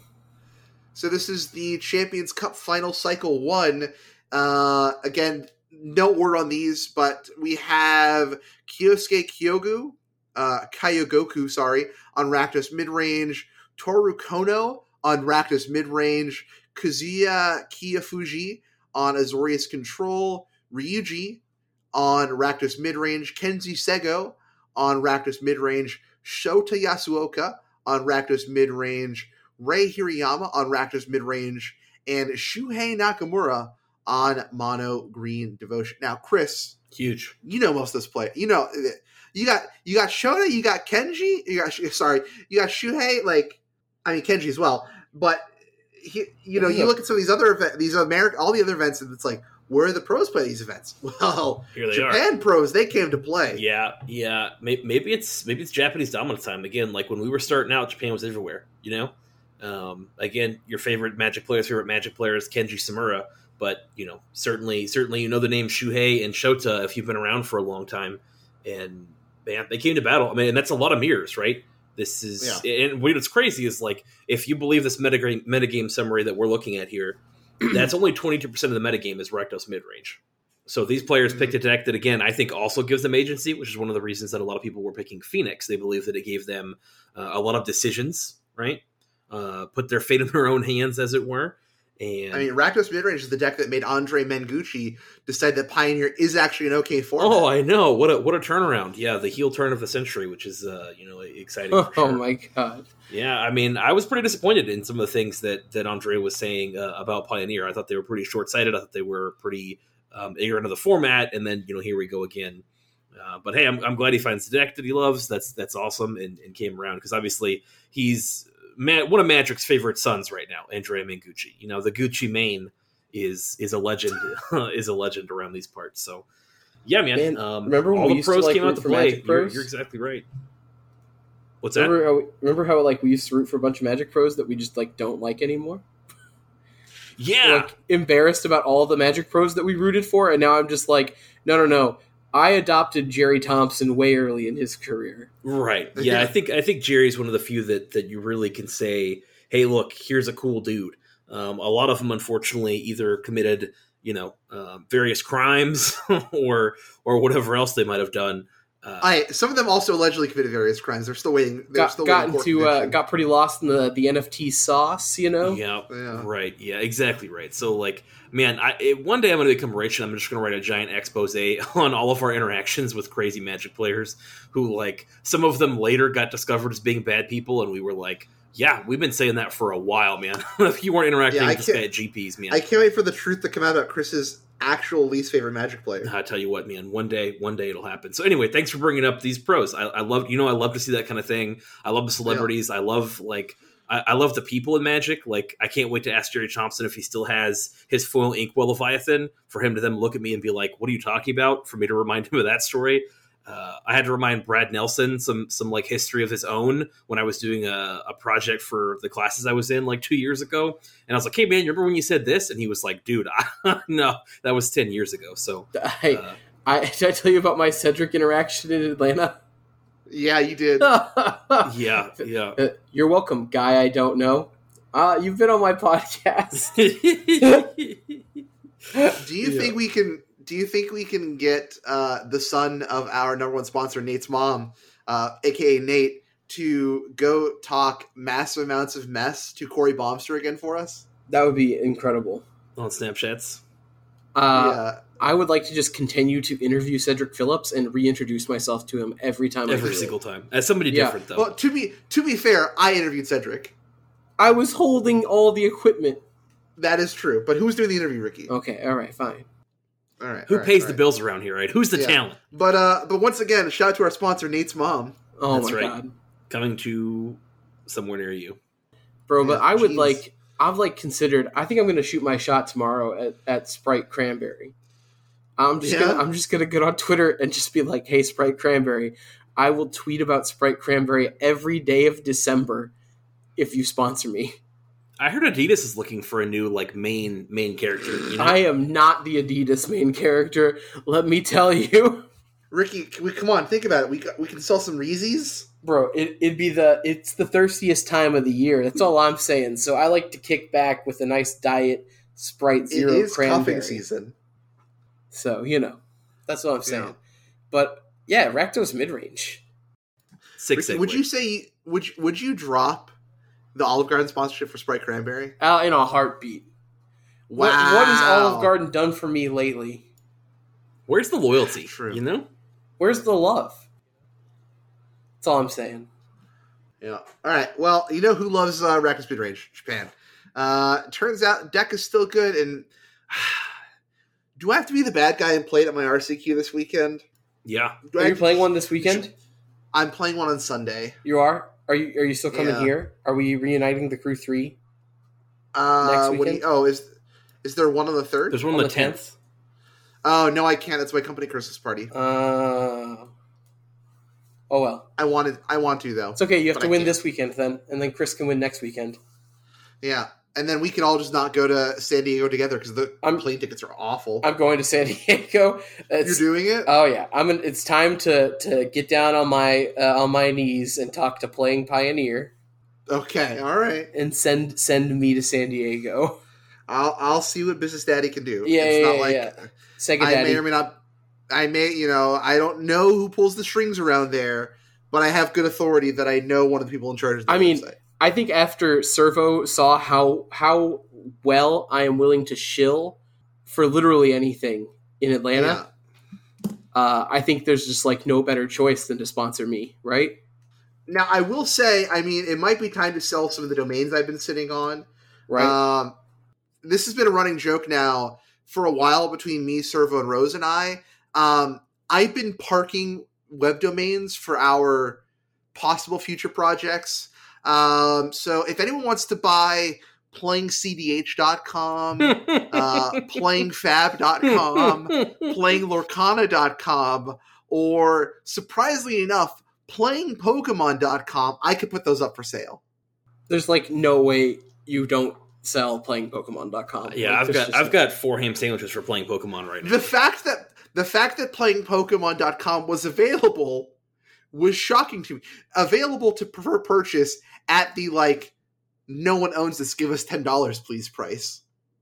So this is the Champions Cup Final Cycle one. Uh, again, no word on these, but we have Kyosuke Kyogu, uh, Kyogoku, sorry, on Rakdos mid-range, Toru Kono on Rakdos mid-range, Kazuya Kiyofuji on Azorius Control, Ryuji on Rakdos mid-range, Kenji Sego on Rakdos mid-range, Shota Yasuoka on Rakdos mid-range, Rei Hirayama on Rakdos mid-range, and Shuhei Nakamura on Mono Green Devotion. Now, Chris, Huge. you know most of this play. You know, you got you got Shota, you got Kenji, you got sorry, you got Shuhei. Like, I mean Kenji as well. But he, you know, you look at some of these other events, these American, all the other events, and it's like, where are the pros play these events? Well, Here they Japan are. pros, they came to play. Yeah, yeah. Maybe, maybe it's maybe it's Japanese dominant time again. Like when we were starting out, Japan was everywhere. You know, um, again, your favorite Magic players, favorite Magic players, Kenji Samura. But you know, certainly, certainly, you know the name Shuhei and Shota if you've been around for a long time. And man, they came to battle. I mean, and that's a lot of mirrors, right? This is, yeah. And what's crazy is like if you believe this metagame metagame summary that we're looking at here. That's only twenty-two percent of the metagame is Rakdos mid-range. So these players mm-hmm. picked a deck that, again, I think also gives them agency, which is one of the reasons that a lot of people were picking Phoenix. They believe that it gave them uh, a lot of decisions, right? Uh, put their fate in their own hands, as it were. And I mean, Rakdos midrange is the deck that made Andre Mengucci decide that Pioneer is actually an okay format. Oh, I know. What a what a turnaround. Yeah, the heel turn of the century, which is, uh, you know, exciting. Oh, for sure. my God. Yeah, I mean, I was pretty disappointed in some of the things that, that Andre was saying uh, about Pioneer. I thought they were pretty short-sighted. I thought they were pretty um, ignorant of the format. And then, you know, here we go again. Uh, but, hey, I'm, I'm glad he finds the deck that he loves. That's that's awesome and, and came around because, obviously, he's ma- one of Magic's favorite sons right now, Andrea Mengucci. You know, the Gucci main is is a legend is a legend around these parts. So, yeah, man. Man, um, remember when all we the used to, pros like, came out root to for play. Magic You're, pros? you're exactly right. What's that? Remember how, remember how like we used to root for a bunch of Magic pros that we just like don't like anymore? Yeah. We're, like embarrassed about all the Magic pros that we rooted for, and now I'm just like, no, no, no. I adopted Jerry Thompson way early in his career. Right. Yeah, I think I think Jerry's one of the few that that you really can say, hey, look, here's a cool dude. Um, a lot of them, unfortunately, either committed, you know, uh, various crimes or or whatever else they might have done. Uh, I some of them also allegedly committed various crimes. They're still waiting. They're Got, still got waiting court into uh, conviction. got pretty lost in the, the N F T sauce, you know. Yeah, Yeah. right. Yeah, exactly right. So, like, man, I it, one day I'm going to become rich, and I'm just going to write a giant expose on all of our interactions with crazy Magic players who, like, some of them later got discovered as being bad people, and we were like, yeah, we've been saying that for a while, man. If you weren't interacting Yeah, I with this can't- guy at G Ps, man. I can't wait for the truth to come out about Chris's actual least favorite Magic player. I tell you what, man, one day, one day it'll happen. So anyway, thanks for bringing up these pros. I, I love, you know, I love to see that kind of thing. I love the celebrities. I love like, I, I love the people in Magic. Like, I can't wait to ask Jerry Thompson if he still has his foil Inkwell Leviathan for him to then look at me and be like, what are you talking about? For me to remind him of that story. Uh, I had to remind Brad Nelson some some like history of his own when I was doing a, a project for the classes I was in like two years ago, and I was like, "Hey man, you remember when you said this?" And he was like, "Dude, I, no, that was ten years ago." So, I, uh, I did I tell you about my Cedric interaction in Atlanta? Yeah, you did. yeah, yeah. Uh, You're welcome, guy I don't know. Uh, you've been on my podcast. Do you Yeah. think we can? Do you think we can get uh, the son of our number one sponsor, Nate's mom, uh, aka Nate, to go talk massive amounts of mess to Corey Baumster again for us? That would be incredible. On Snapchats. Uh, yeah, I would like to just continue to interview Cedric Phillips and reintroduce myself to him every time. I Every do single it. time. As somebody Yeah. different, though. Well, to be to be fair, I interviewed Cedric. I was holding all the equipment. That is true. But who's doing the interview, Ricky? Okay, all right, fine. All right. Who all right, pays all the right. bills around here, right? Who's the Yeah. talent? But uh, but once again, shout out to our sponsor, Nate's mom. Oh That's my right. god, Coming to somewhere near you. bro! But Yeah, I would jeez. like I've like considered. I think I'm going to shoot my shot tomorrow at, at Sprite Cranberry. I'm just Yeah? gonna I'm just gonna get on Twitter and just be like, "Hey, Sprite Cranberry, I will tweet about Sprite Cranberry every day of December if you sponsor me." I heard Adidas is looking for a new like main main character. You know? I am not the Adidas main character. Let me tell you, Ricky, can we come on? Think about it. We got, we can sell some Reese's. bro. It, it'd be the it's the thirstiest time of the year. That's all I'm saying. So I like to kick back with a nice diet Sprite Zero It is Cranberry. cuffing season. So you know, that's what I'm saying. Yeah. But yeah, Rakdos mid range. Six. Ricky, would you say would you, would you drop the Olive Garden sponsorship for Sprite Cranberry? Uh, in a heartbeat. What, what has Olive Garden done for me lately? Where's the loyalty? True. You know? Where's the love? That's all I'm saying. Yeah. All right. Well, you know who loves uh, Rakdos mid range? Japan. Uh, turns out deck is still good. And do I have to be the bad guy and play it at my R C Q this weekend? Yeah. Do I Are you have to- playing one this weekend? I'm playing one on Sunday. You are? Are you Are you still coming Yeah. here? Are we reuniting the crew three? Uh, Next what do weekend? you, oh, is is there one on the third? There's one On on the the tenth. Oh no, I can't. It's my company Christmas party. Uh, oh well. I wanted. I want to though. It's okay. You have But to I win can't. this weekend then, and then Chris can win next weekend. Yeah, and then we can all just not go to San Diego together because the I'm- plane tickets are awful. I'm going to San Diego. You're It's, doing it? oh yeah, I'm. An, it's time to to get down on my uh, on my knees and talk to Playing Pioneer Okay, all right. and send send me to San Diego. I'll I'll see what Business Daddy can do. Yeah, it's yeah, not yeah, like yeah. Sega I Daddy. may or may not. I may, you know, I don't know who pulls the strings around there, but I have good authority that I know one of the people in charge of the I mean, website. I think after Servo saw how how well I am willing to shill for literally anything in Atlanta, Yeah. uh, I think there's just like no better choice than to sponsor me, right? Now I will say, I mean, it might be time to sell some of the domains I've been sitting on. Right. Um, this has been a running joke now for a while between me, Servo, and Rose and I. Um, I've been parking web domains for our possible future projects. Um, so if anyone wants to buy playing c d h dot com, uh, playing fab dot com, playing lorcana dot com, or surprisingly enough, playing pokemon dot com, I could put those up for sale. There's like no way you don't sell playing Pokemon dot com. Yeah, Like, I've there's got just, I've like- got four ham sandwiches for playing Pokemon right now. The fact that the fact that playing pokemon dot com was available was shocking to me. Available to per purchase at the like no one owns this, give us ten dollars please price.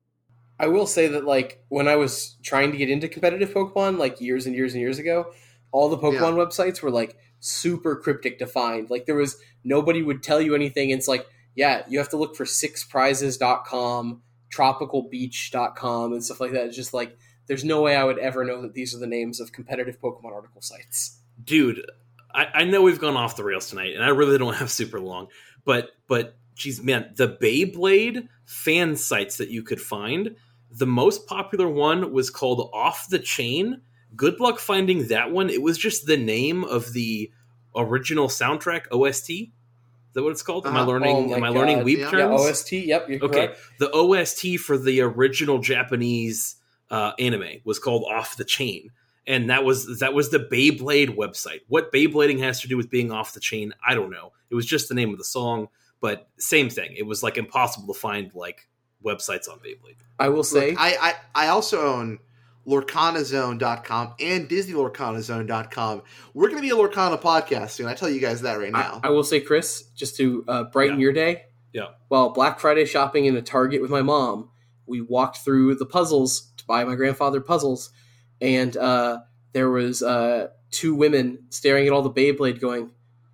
I will say that like when I was trying to get into competitive Pokemon like years and years and years ago, all the Pokemon websites were like super cryptic to find. Like there was nobody would tell you anything. It's like, yeah, you have to look for six prizes dot com, tropical beach dot com and stuff like that. It's just like there's no way I would ever know that these are the names of competitive Pokemon article sites. Dude, I, I know we've gone off the rails tonight, and I really don't have super long, but but geez, man, the Beyblade fan sites that you could find, the most popular one was called Off the Chain. Good luck finding that one. It was just the name of the original soundtrack O S T. Is that what it's called? Am I Uh-huh. learning? Oh my am I God. learning weeb Yeah. terms? Yeah, O S T. Yep, you're Okay, correct. the O S T for the original Japanese uh, anime was called Off the Chain, and that was that was the Beyblade website. What Beyblading has to do with being off the chain, I don't know. It was just the name of the song, but same thing. It was like impossible to find like websites on Beyblade. I will say Look, I, I I also own lorcana zone dot com and disney lorcana zone dot com. We're going to be a Lorcana podcast soon. I tell you guys that right now. I, I will say, Chris, just to uh, brighten Yeah. your day. Yeah. While Black Friday shopping in a Target with my mom, we walked through the puzzles to buy my grandfather puzzles, and uh, there was uh, two women staring at all the Beyblade, going,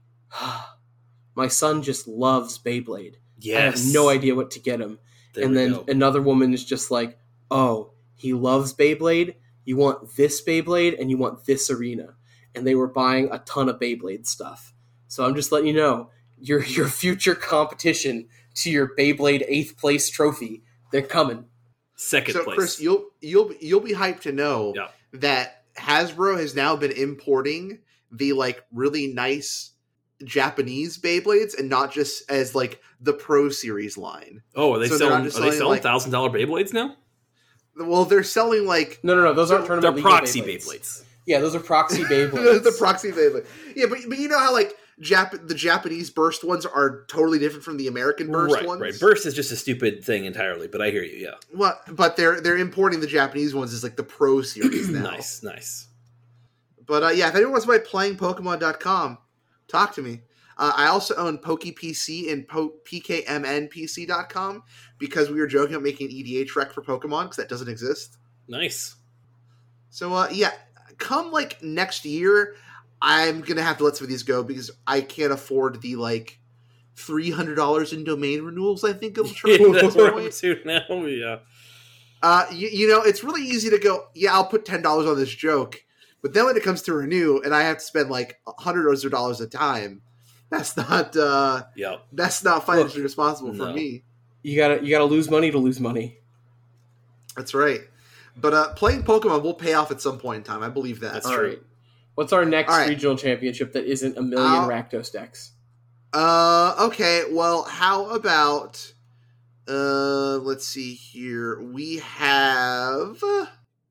"My son just loves Beyblade. Yes, I have no idea what to get him." There and we then go. another woman is just like, "Oh, he loves Beyblade. You want this Beyblade and you want this arena." And they were buying a ton of Beyblade stuff. So I'm just letting you know, your your future competition to your Beyblade eighth place trophy, they're coming. Second So place. Chris, you'll you'll you'll be hyped to know Yeah. that Hasbro has now been importing the like really nice Japanese Beyblades and not just as like the Pro Series line. Oh, are they So they're selling? not Are just they selling, selling like- thousand dollar Beyblades now? Well, they're selling like No, no, no. Those aren't They're tournament legal proxy Beyblades. Beyblades. Yeah, those are proxy Beyblades. the proxy Beyblade. Yeah, but but you know how like Jap- the Japanese burst ones are totally different from the American burst Right, ones. right. Burst is just a stupid thing entirely, but I hear you. Yeah, Well, but they're they're importing the Japanese ones as like the Pro Series now. nice, nice. But uh, yeah, if anyone wants to buy playing pokemon dot com, talk to me. Uh, I also own PokePC and po- P K M N P C dot com because we were joking about making an E D H rec for Pokemon because that doesn't exist. Nice. So uh, yeah, come like next year, I'm gonna have to let some of these go because I can't afford the like three hundred dollars in domain renewals. I think it'll charge Yeah, at that's this what I'm point. doing now. Yeah. Uh, you, you know, it's really easy to go. Yeah, I'll put ten dollars on this joke, but then when it comes to renew, and I have to spend like hundreds of dollars a time, that's not uh, Yep. that's not financially responsible for no. me. You gotta you gotta lose money to lose money. That's right. But uh, playing Pokemon will pay off at some point in time. I believe that. That's All true. right. What's our next All right. regional championship that isn't a million I'll- Rakdos decks? Uh, okay. Well, how about uh, let's see here. We have uh,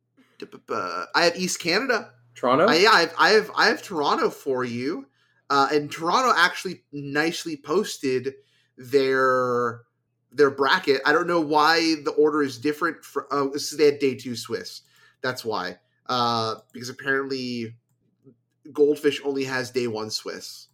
I have East Canada. Toronto? Uh, yeah, I have, I have I have Toronto for you, uh, and Toronto actually nicely posted their their bracket. I don't know why the order is different. For oh, this is they had day two Swiss. That's why, uh, because apparently Goldfish only has day one Swiss.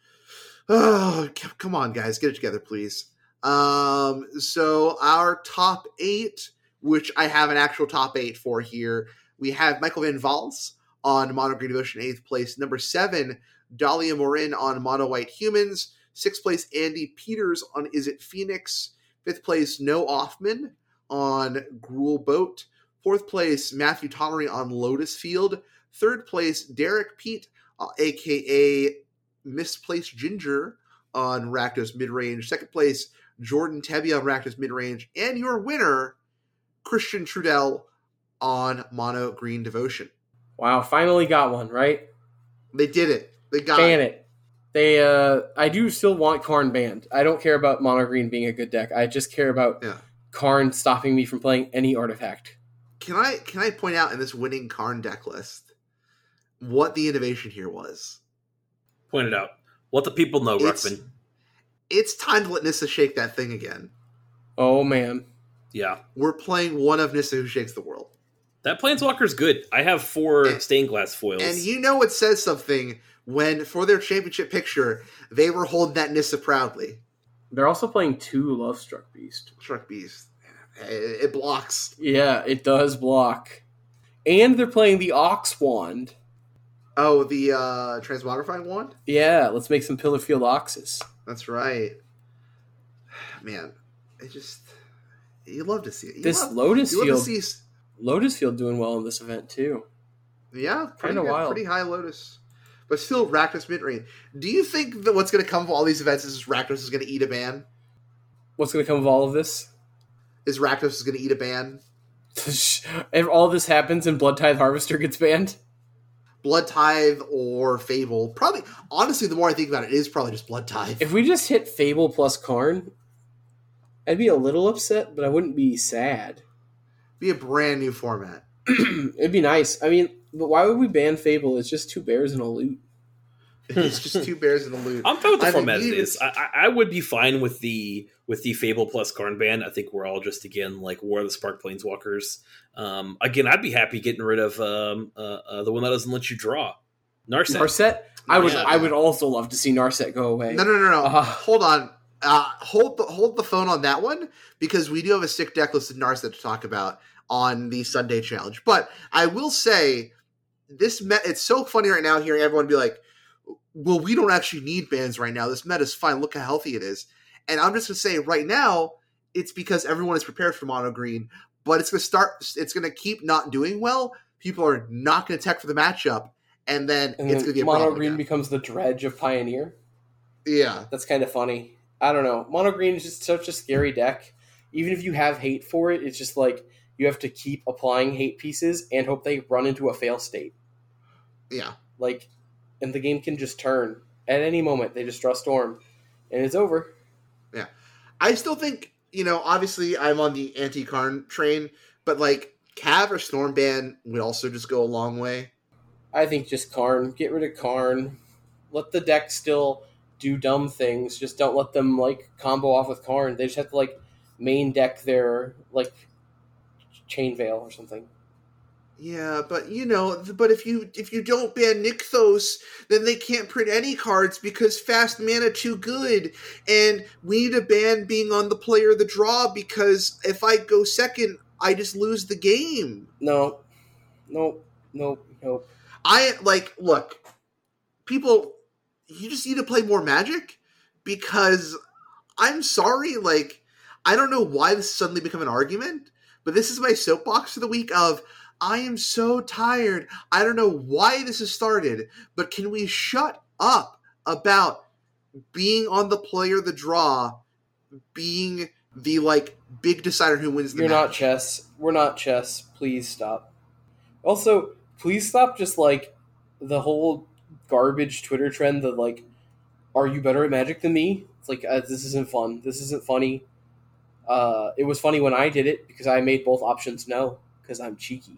Oh, c- come on, guys, get it together, please. Um, so our top eight, which I have an actual top eight for here, we have Michael Van Valls on Mono Green Devotion, eighth place. Number seven, Dahlia Morin on Mono White Humans. Sixth place, Andy Peters on Is It Phoenix. Fifth place, No Offman on Gruel Boat. Fourth place, Matthew Tonnery on Lotus Field. Third place, Derek Pete, uh, a k a. Misplaced Ginger on Rakdos Midrange. Second place, Jordan Tebby on Rakdos Midrange. And your winner, Christian Trudell on Mono Green Devotion. Wow, finally got one, right? They did it. They got Ban it. it. They uh I do still want Karn banned. I don't care about Mono Green being a good deck. I just care about Yeah. Karn stopping me from playing any artifact. Can I can I point out in this winning Karn deck list what the innovation here was? Point it out. Let the people know, It's- Ruckman. It's time to let Nissa shake that thing again. Oh man. Yeah. We're playing one of Nissa who shakes the world. That Planeswalker's good. I have four And- stained glass foils. And you know it says something when, for their championship picture, they were holding that Nissa proudly. They're also playing two Love Struck Beast. Shrek Beast. It, it blocks. Yeah, it does block. And they're playing the Ox Wand. Oh, the uh, Transmogrifying Wand? Yeah, let's make some Pillarfield Oxes. That's right. Man, it just... You love to see it. You This love, Lotus you love Field to see... s- Lotus Field doing well in this event too. Yeah, pretty, Kinda good, wild. pretty high Lotus. But still, Rakdos mid-range. Do you think that what's going to come of all these events is Rakdos is going to eat a ban? What's going to come of all of this? Is Rakdos is going to eat a ban? If all this happens and Blood Tithe Harvester gets banned? Blood Tithe or Fable? Probably, honestly, the more I think about it, it is probably just Blood Tithe. If we just hit Fable plus Karn, I'd be a little upset, but I wouldn't be sad. Be a brand new format. It'd be nice. I mean, but why would we ban Fable? It's just two bears and a loot. It's just two bears in a loot. I'm fine with the I mean, format it even- is. I, I I would be fine with the with the Fable plus Karn ban. I think we're all just again like War of the Spark Planeswalkers. Um, again, I'd be happy getting rid of um, uh, uh, the one that doesn't let you draw, Narset. Narset? I would. Yeah. I would also love to see Narset go away. No, no, no, no. Uh. hold on. Uh, hold the hold the phone on that one because we do have a sick deck list of Narset to talk about on the Sunday challenge. But I will say this met. It's so funny right now hearing everyone be like, "Well, we don't actually need bans right now. This meta's fine. Look how healthy it is." And I'm just gonna say right now, it's because everyone is prepared for mono green. But it's gonna start. It's gonna keep not doing well. People are not gonna tech for the matchup, and then And it's then gonna be a Mono problem. Green again. becomes the dredge of Pioneer. Yeah. That's kind of funny. I don't know. Mono Green is just such a scary deck. Even if you have hate for it, it's just like you have to keep applying hate pieces and hope they run into a fail state. Yeah. Like, and the game can just turn. At any moment, they just draw Storm, and it's over. Yeah. I still think, you know, obviously I'm on the anti-Karn train, but like Cav or Stormban would also just go a long way. I think just Karn. Get rid of Karn. Let the deck still do dumb things. Just don't let them like combo off with Karn. They just have to like main deck their like Chain Veil or something. Yeah, but you know, but if you if you don't ban Nykthos, then they can't print any cards because fast mana too good, and we need to ban being on the player of the draw because if I go second, I just lose the game. No, nope, nope, nope. I like look, people. You just need to play more Magic because I'm sorry, like I don't know why this has suddenly become an argument, but this is my soapbox for the week of. I am so tired. I don't know why this has started, but can we shut up about being on the player the draw, being the like big decider who wins the You're match? not chess. We're not chess. Please stop. Also, please stop just like the whole garbage Twitter trend that like, are you better at Magic than me? It's like, uh, this isn't fun. This isn't funny. Uh, it was funny when I did it because I made both options no. Because I'm cheeky.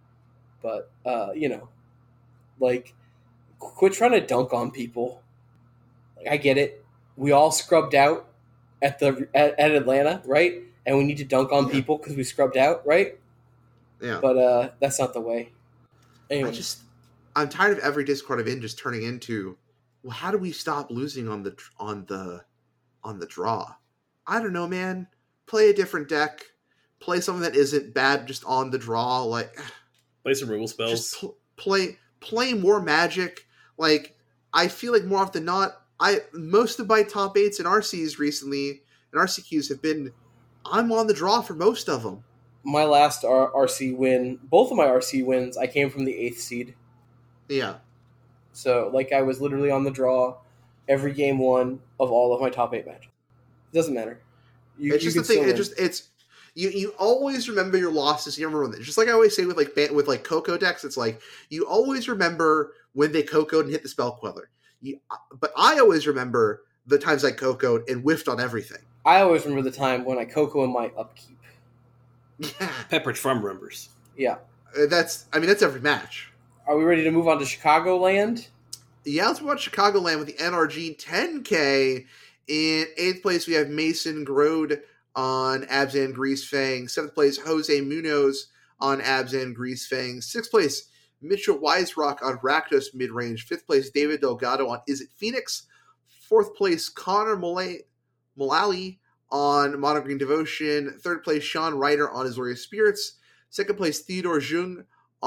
But, uh, you know, like, quit trying to dunk on people. Like, I get it. We all scrubbed out at the at, at Atlanta, right? And we need to dunk on Yeah. people because we scrubbed out, right? Yeah. But uh, that's not the way. Anyway. I just, I'm tired of every Discord I'm in just turning into, well, how do we stop losing on the on the on the draw? I don't know, man. Play a different deck. Play something that isn't bad just on the draw. Like, Play some removal spells. just pl- play play more Magic. Like, I feel like more often than not, I most of my top eights and R Cs recently and R C Qs have been, I'm on the draw for most of them. My last R- RC win, both of my R C wins, I came from the eighth seed. Yeah. So, like, I was literally on the draw every game one of all of my top eight matches. It doesn't matter. You, It's you just the can thing. still It win. just it's you. You always remember your losses. You remember when, just like I always say with like ban- with like Coco decks. It's like you always remember when they Coco'd and hit the spell queller. You, but I always remember the times I Coco'd and whiffed on everything. I always remember the time when I Coco in my upkeep. Yeah, Pepperidge Farm members. Yeah. Uh, that's. I mean, that's every match. Are we ready to move on to Chicagoland? Yeah, let's watch Chicagoland with the N R G ten K. In eighth place, we have Mason Grode on Abzan Greasefang. Seventh place, Jose Munoz on Abzan Greasefang. Sixth place, Mitchell Weisrock on Rakdos Midrange. Fifth place, David Delgado on Is It Phoenix. Fourth place, Connor Mullally Mullally on Mono Green Devotion. Third place, Sean Ryder on Azorius Spirits. Second place, Theodore Jung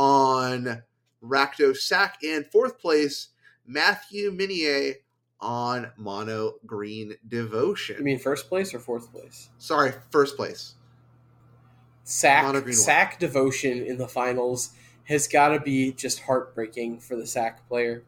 on Rakdos Sack. And fourth place, Matthew Minier on Mono Green Devotion. You mean first place or fourth place? Sorry, first place. Sack, Mono Green Sack Devotion in the finals has got to be just heartbreaking for the Sack player.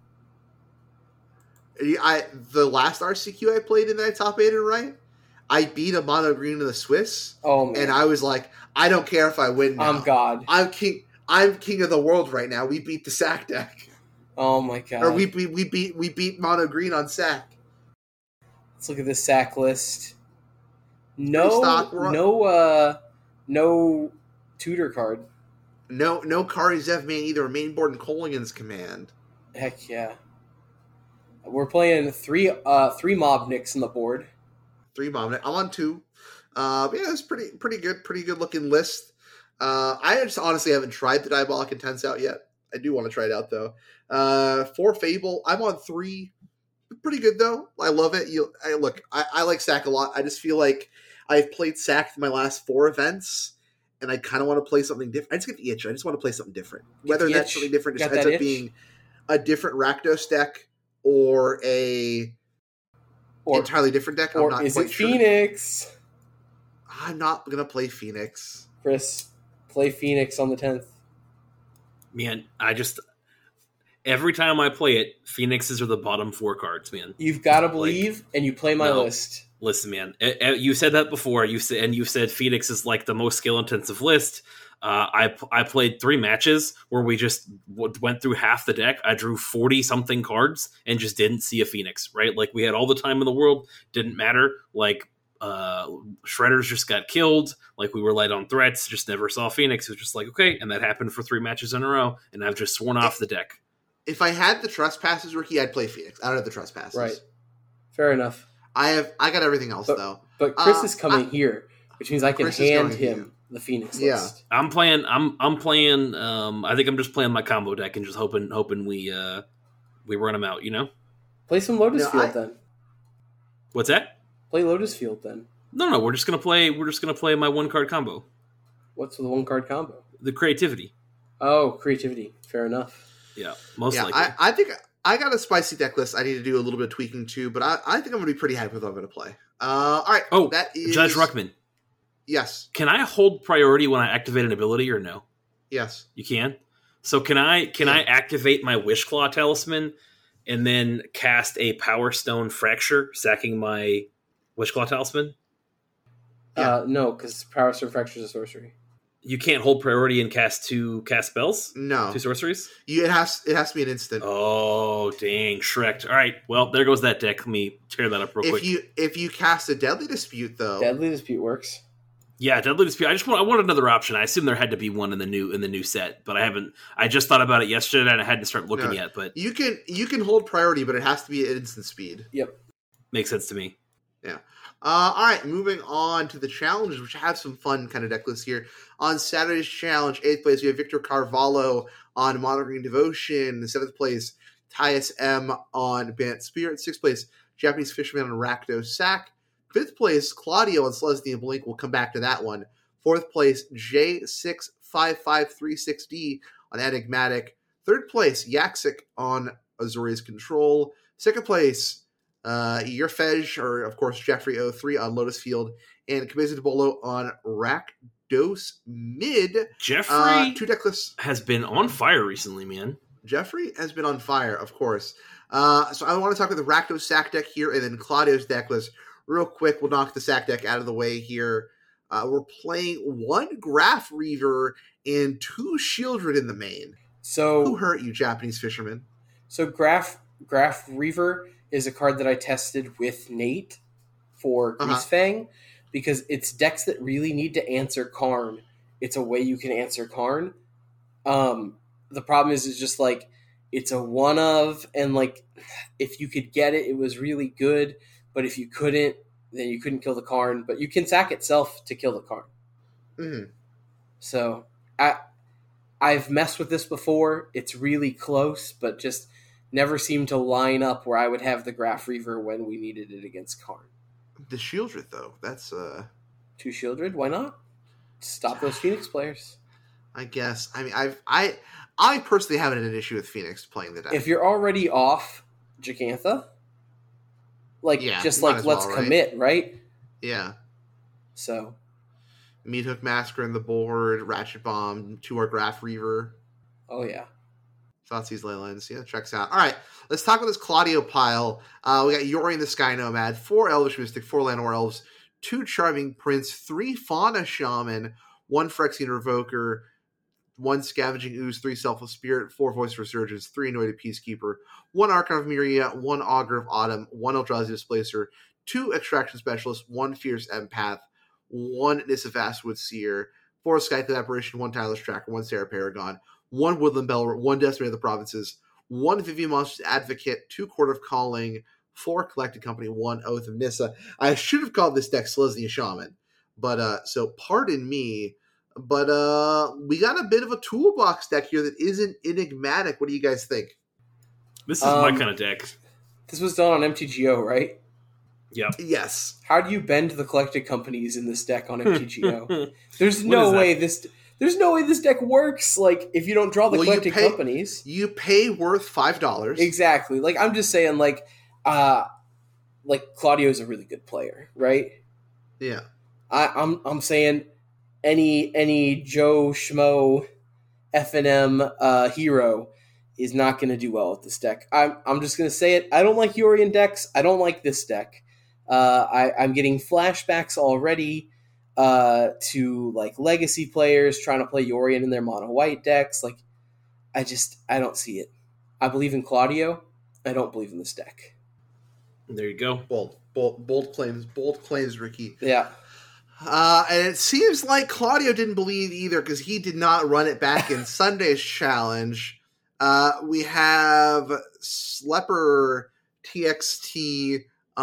I the last R C Q I played in that top eight, right? I beat a Mono Green in the Swiss, Oh, man. and I was like, I don't care if I win now. I'm God. I'm king. I'm king of the world right now. We beat the Sack deck, Oh, my God. or we we, we beat we beat Mono Green on Sack. Let's look at the Sack list. No, stock, we're- no, uh, no tutor card. No, no Kari Zev main either. Main board and Collingan's command. Heck yeah. We're playing three, uh, three Mob Nicks on the board. Three bomb. I'm on two. Uh, but yeah, it's pretty pretty good, pretty good looking list. Uh, I just honestly haven't tried the Diabolic Intense out yet. I do want to try it out though. Uh, four Fable. I'm on three. Pretty good though. I love it. You, I look. I, I like Sack a lot. I just feel like I've played Sack my last four events, and I kind of want to play something different. I just get the itch. I just want to play something different. Whether the that's itch. something different just Got ends that up itch? being a different Rakdos deck or a Or, entirely different deck. I'm or not is quite it sure. Phoenix? I'm not gonna play Phoenix. Chris, play Phoenix on the tenth. Man, I just every time I play it, Phoenixes are the bottom four cards, man. You've got to believe, and you play my no. list. Listen, man, eh, eh, you said that before. You said, and you said Phoenix is like the most skill intensive list. Uh, I I played three matches where we just w- went through half the deck. I drew forty something cards and just didn't see a Phoenix. Right, like we had all the time in the world. Didn't matter. Like uh, Shredders just got killed. Like we were light on threats. Just never saw Phoenix. It was just like okay, and that happened for three matches in a row. And I've just sworn off the deck. If I had the Trespasses, Ricky, I'd play Phoenix. I don't have the Trespasses. Right. Fair enough. I have. I got everything else But- though. But Chris Uh, is coming I- here, which means I can Chris is hand coming him here. the Phoenix Yeah. list. I'm playing. I'm I'm playing. Um, I think I'm just playing my combo deck and just hoping hoping we uh, we run them out. You know Play some Lotus No, Field I- then. what's that? Play Lotus Field then. No, no, we're just gonna play. We're just gonna play my one card combo. What's the one card combo? The creativity. Oh, creativity. Fair enough. Yeah, most Yeah, likely. I, I think I got a spicy deck list. I need to do a little bit of tweaking too, but I, I think I'm going to be pretty happy with what I'm going to play. Uh, all right. oh, that is Judge Ruckman. Yes. Can I hold priority when I activate an ability or no? Yes. You can. So can I? Can Yeah. I activate my Wishclaw Talisman and then cast a Power Stone Fracture, sacking my Wishclaw Talisman? Yeah. Uh, no, because Power Stone Fracture is a sorcery. You can't hold priority and cast two cast spells, No. two sorceries. You, it has it has to be an instant. Oh, dang, Shrek. All right, well, there goes that deck. Let me tear that up real if quick. you if you cast a Deadly Dispute though, Deadly Dispute works. Yeah, Deadly Dispute. I just want I want another option. I assume there had to be one in the new in the new set, but I haven't. I just thought about it yesterday and I hadn't started looking No. yet. But you can you can hold priority, but it has to be at instant speed. Yep. makes sense to me. Uh, all right, moving on to the challenges, which have some fun kind of deck lists here. On Saturday's challenge, eighth place, we have Victor Carvalho on Monitoring Devotion. Seventh place, Tyus M on Bant Spirit. Sixth place, Japanese Fisherman on Rakdos Sack. Fifth place, Claudio on Celestia Blink. We'll come back to that one. Fourth place, J six five five three six D on Enigmatic. Third place, Yaksik on Azorius Control. Second place, Uh, Yerfej, or of course Jeffrey oh three on Lotus Field, and Cabeza de Bolo on Rakdos Mid. Jeffrey Uh, two deck lists. has been on fire recently, man. Jeffrey has been on fire, of course. Uh, so I want to talk about the Rakdos Sack deck here, and then Claudio's deck list real quick. We'll knock the Sack deck out of the way here. Uh, we're playing one Graph Reaver and two Shieldred in the main. Who So, hurt you, Japanese Fisherman? so Graph Graph Reaver is a card that I tested with Nate for Uh-huh. Greasefang because it's decks that really need to answer Karn. It's a way you can answer Karn. Um, the problem is, it's just like it's a one of, and like if you could get it, it was really good. But if you couldn't, then you couldn't kill the Karn. But you can sack itself to kill the Karn. Mm-hmm. So I I've messed with this before. It's really close, but just never seemed to line up where I would have the Graph Reaver when we needed it against Karn. The Shieldred, though, that's uh, Two Shieldred, why not? Stop those Phoenix players. I guess. I mean, I've I I personally haven't had an issue with Phoenix playing the deck. If you're already off Jacantha, like Yeah, just might like as well, let's right? commit, right? yeah, So Meat Hook Massacre on the board, Ratchet Bomb, two more Graph Reaver, oh yeah. Thoughtseize Leylands. Yeah, checks out. All right, let's talk about this Claudio pile. Uh, we got Yori and the Sky Nomad, four Elvish Mystic, four Llanowar Elves, two Charming Prince, three Fauna Shaman, one Phyrexian Revoker, one Scavenging Ooze, three Selfless Spirit, four Voice Resurgence, three Anointed Peacekeeper, one Archon of Myria, one Augur of Autumn, one Eldrazi Displacer, two Extraction Specialists, one Fierce Empath, one Nissa Vastwood Seer, four Skyclad Apparition, one Tireless Tracker, one Sarah Paragon, one Woodland Bell, one Decimator of the Provinces, one Vivian Monsters Advocate, two Court of Calling, four Collected Company, one Oath of Nissa. I should have called this deck Selesnya Shaman, but uh, so pardon me, but uh, we got a bit of a toolbox deck here that isn't enigmatic. What do you guys think? This is my Um, kind of deck. This was done on M T G O, right? Yep. Yes. How do you bend the Collected Companies in this deck on M T G O? There's What no is that? way this there's no way this deck works like if you don't draw the Well, you Collected pay- Companies. You pay worth five dollars. Exactly. Like I'm just saying like uh like Claudio's a really good player, right? Yeah. I, I'm I'm saying any any Joe Schmo F N M uh, hero is not going to do well with this deck. I'm I'm just going to say it. I don't like Yorion decks. I don't like this deck. Uh, I, I'm getting flashbacks already uh, to like legacy players trying to play Yorion in their mono white decks. Like, I just I don't see it. I believe in Claudio. I don't believe in this deck. There you go. Bold, bold, bold claims, bold claims, Ricky. Yeah. Uh, and it seems like Claudio didn't believe either because he did not run it back in Sunday's challenge. Uh, we have Slepper T X T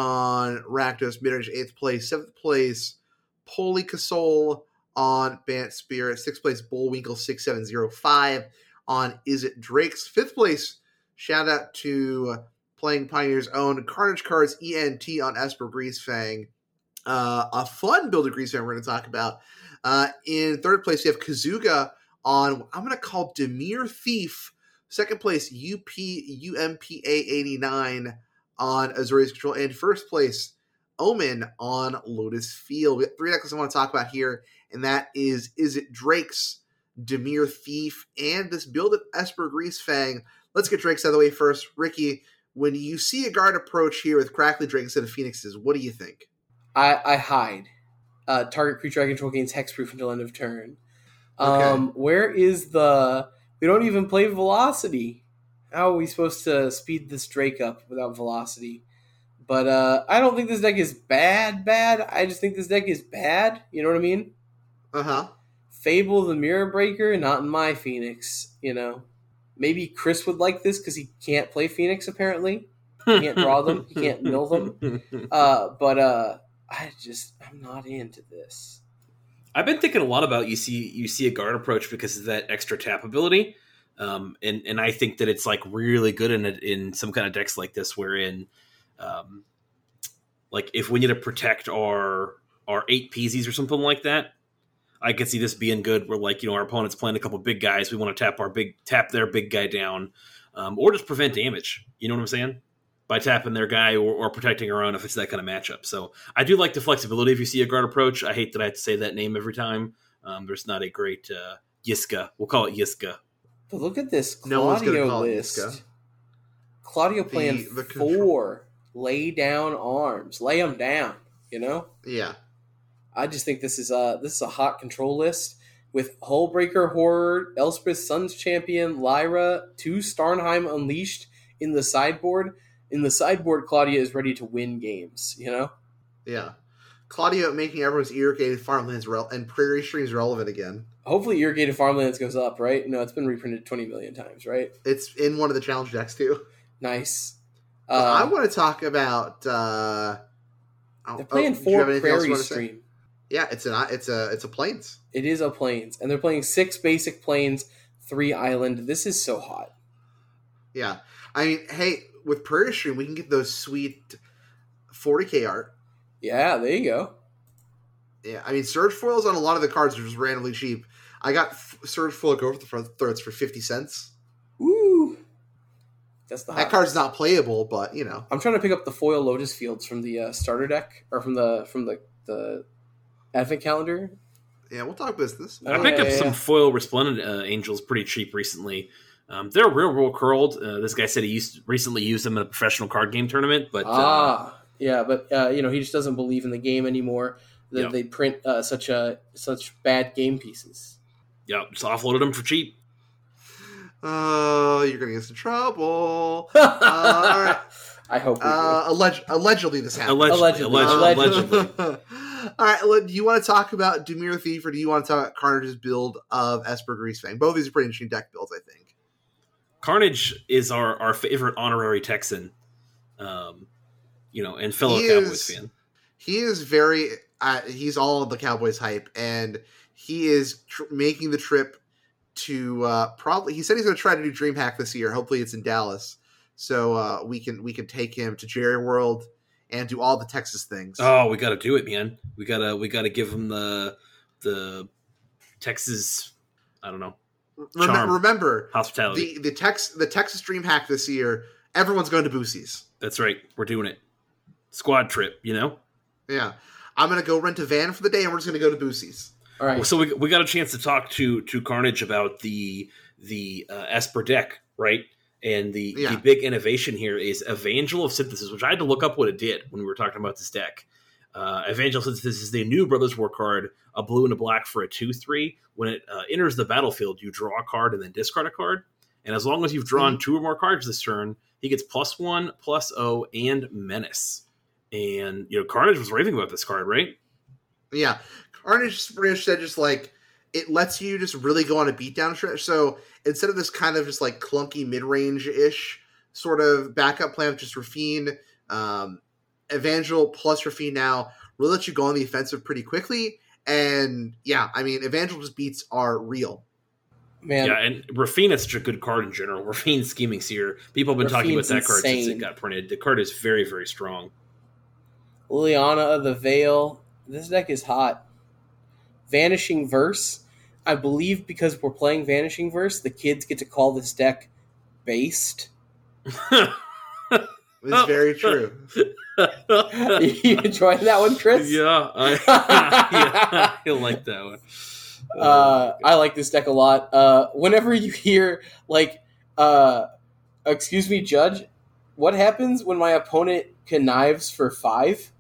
on Rakdos, mid-range eighth place, seventh place, Poli Casol on Bant Spirit, sixth place, Bullwinkle six seven zero five on Is It Drake's, fifth place. Shout out to Playing Pioneer's own Carnage Cards E N T on Esper Greasefang. Uh, a fun build of Greasefang we're going to talk about. Uh, in third place, we have Kazuga on, I'm going to call Demir Thief. Second place, U P U M P A eighty-nine on Azorius Control. And first place, Omen on Lotus Field. We have three decks I want to talk about here, and that is Is It Drake's, Demir Thief, and this build of Esper Greasefang. Let's get Drake's out of the way first. Ricky, when you see a guard approach here with Crackly Drake instead of Phoenixes, what do you think? I, I hide. Uh, target creature I control gains hexproof until end of turn. Um, Okay. Where is the... We don't even play Velocity. How are we supposed to speed this Drake up without Velocity? But uh, I don't think this deck is bad, bad. I just think this deck is bad. You know what I mean? Uh-huh. Fable the Mirror Breaker, not in my Phoenix, you know. Maybe Chris would like this because he can't play Phoenix, apparently. He can't draw them. He can't mill them. Uh, but uh, I just, I'm not into this. I've been thinking a lot about you see you see a guard approach because of that extra tap ability, um, and and I think that it's like really good in it in some kind of decks like this, wherein, um, like if we need to protect our our eight P Zs or something like that, I could see this being good. Where like you know our opponent's playing a couple big guys, we want to tap our big tap their big guy down, um, or just prevent damage. You know what I'm saying? By tapping their guy or, or protecting our own if it's that kind of matchup. So I do like the flexibility if you see a guard approach. I hate that I have to say that name every time. Um, there's not a great uh, Yiska. We'll call it Yiska. But look at this No one's gonna Claudio call it list. Yiska. Claudio playing The- the control- four lay down arms. Lay them down, you know? Yeah. I just think this is a, this is a hot control list with Hullbreaker Horror, Elspeth Sun's Champion, Lyra, two Starnheim Unleashed in the sideboard. In the sideboard, Claudia is ready to win games, you know? Yeah. Claudio making everyone's irrigated farmlands rel- and prairie streams relevant again. Hopefully Irrigated Farmlands goes up, right? No, it's been reprinted twenty million times, right? It's in one of the challenge decks, too. Nice. Uh, Uh, I want to talk about... Uh, they're playing oh, do you four have anything else you Prairie wanna say? Stream. Yeah, it's an it's a it's a plains. It is a Plains, and they're playing six basic Plains, three Island. This is so hot. Yeah, I mean, hey, with Prairie Stream, we can get those sweet forty K art. Yeah, there you go. Yeah, I mean, Surge foils on a lot of the cards are just randomly cheap. I got f- Surge foil go over the front throats for fifty cents. Woo! That's the hot. That card's not playable, but you know. I'm trying to pick up the foil Lotus Fields from the uh, starter deck, or from the from the, the Advent Calendar. Yeah, we'll talk business. I Oh, picked yeah, up yeah, some yeah. foil Resplendent uh, Angels pretty cheap recently. Um, they're real, real curled. Uh, this guy said he used recently used them in a professional card game tournament, but uh, Ah, yeah, but uh, you know he just doesn't believe in the game anymore. That Yeah. they print uh, such a such bad game pieces. yeah, just offloaded them for cheap. Oh, you're gonna get us in trouble. uh, all right. I hope. We Uh, alleg- allegedly, this happened. Allegedly, Allegedly. allegedly, Uh, allegedly. all right. well, Do you want to talk about Demir Thief, or do you want to talk about Carnage's build of Esper Greasefang? Both of these are pretty interesting deck builds, I think. Carnage is our, our favorite honorary Texan, um, you know, and fellow He Cowboys is- fan. He is very. Uh, he's all of the Cowboys hype, and he is tr- making the trip to uh, probably. He said he's going to try to do DreamHack this year. Hopefully, it's in Dallas, so uh, we can we can take him to Jerry World and do all the Texas things. Oh, we got to do it, man. We gotta we gotta give him the the Texas. I don't know, Rem- charm. remember hospitality. the the Tex the Texas DreamHack this year. Everyone's going to Boosie's. That's right. We're doing it. Squad trip, you know. Yeah, I'm going to go rent a van for the day, and we're just going to go to Boosie's. All right. So we, we got a chance to talk to to Carnage about the the uh, Esper deck, right? And the, Yeah. the big innovation here is Evangel of Synthesis, which I had to look up what it did when we were talking about this deck. Uh, Evangel of Synthesis is the new Brothers War card, a blue and a black for a two three. When it uh, enters the battlefield, you draw a card and then discard a card. And as long as you've drawn mm-hmm. two or more cards this turn, he gets plus one, plus O, and Menace. And, you know, Carnage was raving about this card, right? Yeah. Carnage said just like, it lets you just really go on a beatdown stretch. So instead of this kind of just like clunky mid-range-ish sort of backup plan with just Rafine, um, Evangel plus Rafine now really lets you go on the offensive pretty quickly. And yeah, I mean, Evangel just beats are real. Man. Yeah, and Rafine is such a good card in general. Rafine Scheming Seer. People have been Rafine's talking about that insane. card since it got printed. The card is very, very strong. Liliana of the Veil. This deck is hot. Vanishing Verse. I believe because we're playing Vanishing Verse, the kids get to call this deck based. It's very true. You enjoying that one, Chris? Yeah, I, yeah, I like that one. Uh, I like this deck a lot. Uh, whenever you hear, like, uh, excuse me, Judge, what happens when my opponent connives for five?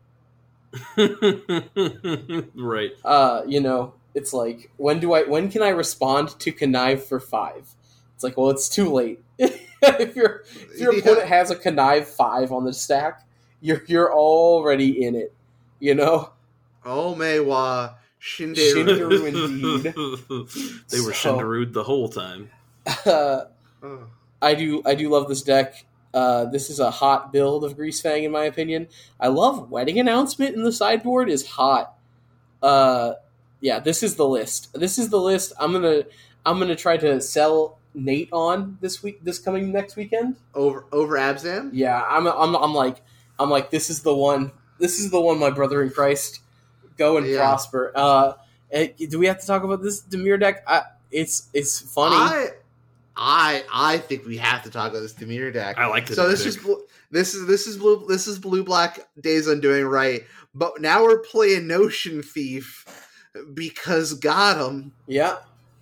Right. Uh, you know, it's like, when do I, when can I respond to connive for five? It's like, well, it's too late. if your if your yeah. opponent has a connive five on the stack, you're you're already in it. You know. Oh Meiwa Shinderu. Shinderu indeed. They were so, Shinderu'd the whole time. Uh, oh. I do I do love this deck. Uh, this is a hot build of Greasefang, in my opinion. I love Wedding Announcement in the sideboard is hot. Uh, yeah, this is the list. This is the list. I'm gonna I'm gonna try to sell Nate on this week, this coming next weekend. Over over Abzan. Yeah, I'm I'm I'm like I'm like this is the one. This is the one, my brother in Christ. Go and yeah. prosper. Uh, do we have to talk about this Dimir deck? I, it's it's funny. I, I I think we have to talk about this Dimir deck. I like this. So this pick. is this is this is blue this is blue black Days Undoing, right? But now we're playing Notion Thief because got him. Yeah,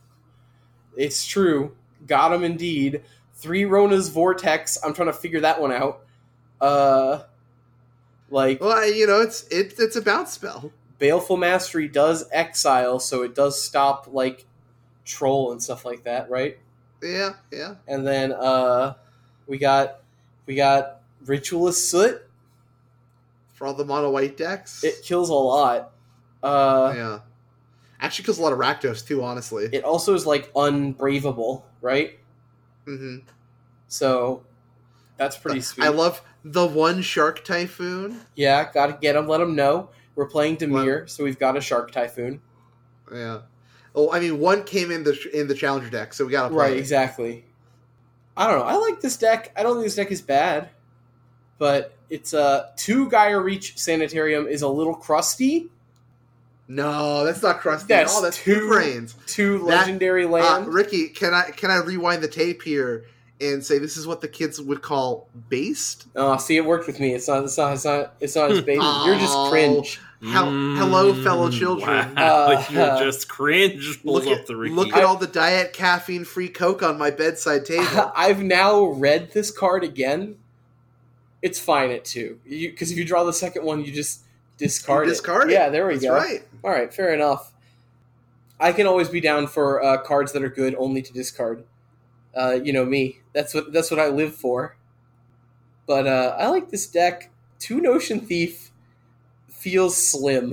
it's true. Got him indeed. Three Rona's Vortex. I'm trying to figure that one out. Uh, like well, you know, it's it's it's a bounce spell. Baleful Mastery does exile, so it does stop like troll and stuff like that, right? Yeah, yeah. And then uh, we got we got Ritualist Soot for all the mono white decks. It kills a lot. Uh, yeah, actually kills a lot of Rakdos too. Honestly, it also is like unbravable, right? Mm-hmm. So that's pretty uh, sweet. I love the one Shark Typhoon. Yeah, gotta get them. Let them know we're playing Dimir, well, so we've got a Shark Typhoon. Yeah. Oh, I mean, one came in the in the Challenger deck, so we gotta play. Right, it. exactly. I don't know. I like this deck. I don't think this deck is bad, but it's a uh, two Gaia Reach Sanitarium is a little crusty. No, that's not crusty. That's, oh, that's two, two brains. Two legendary that, land. Uh, Ricky, can I can I rewind the tape here and say this is what the kids would call based? Oh, see, it worked with me. It's not. It's not. It's not. It's not as based. Oh, You're just cringe. Hel- hello, fellow children. Wow, uh, you're just cringe. Look at, the Ricky. look at all the diet caffeine-free Coke on my bedside table. I've now read this card again. It's fine at two. Because if you draw the second one, you just discard you it. Discard it. Yeah, there we That's go. Right. All right, fair enough. I can always be down for uh, cards that are good only to discard. Uh, you know me. That's what that's what I live for. But uh, I like this deck. Two Notion Thief feels slim.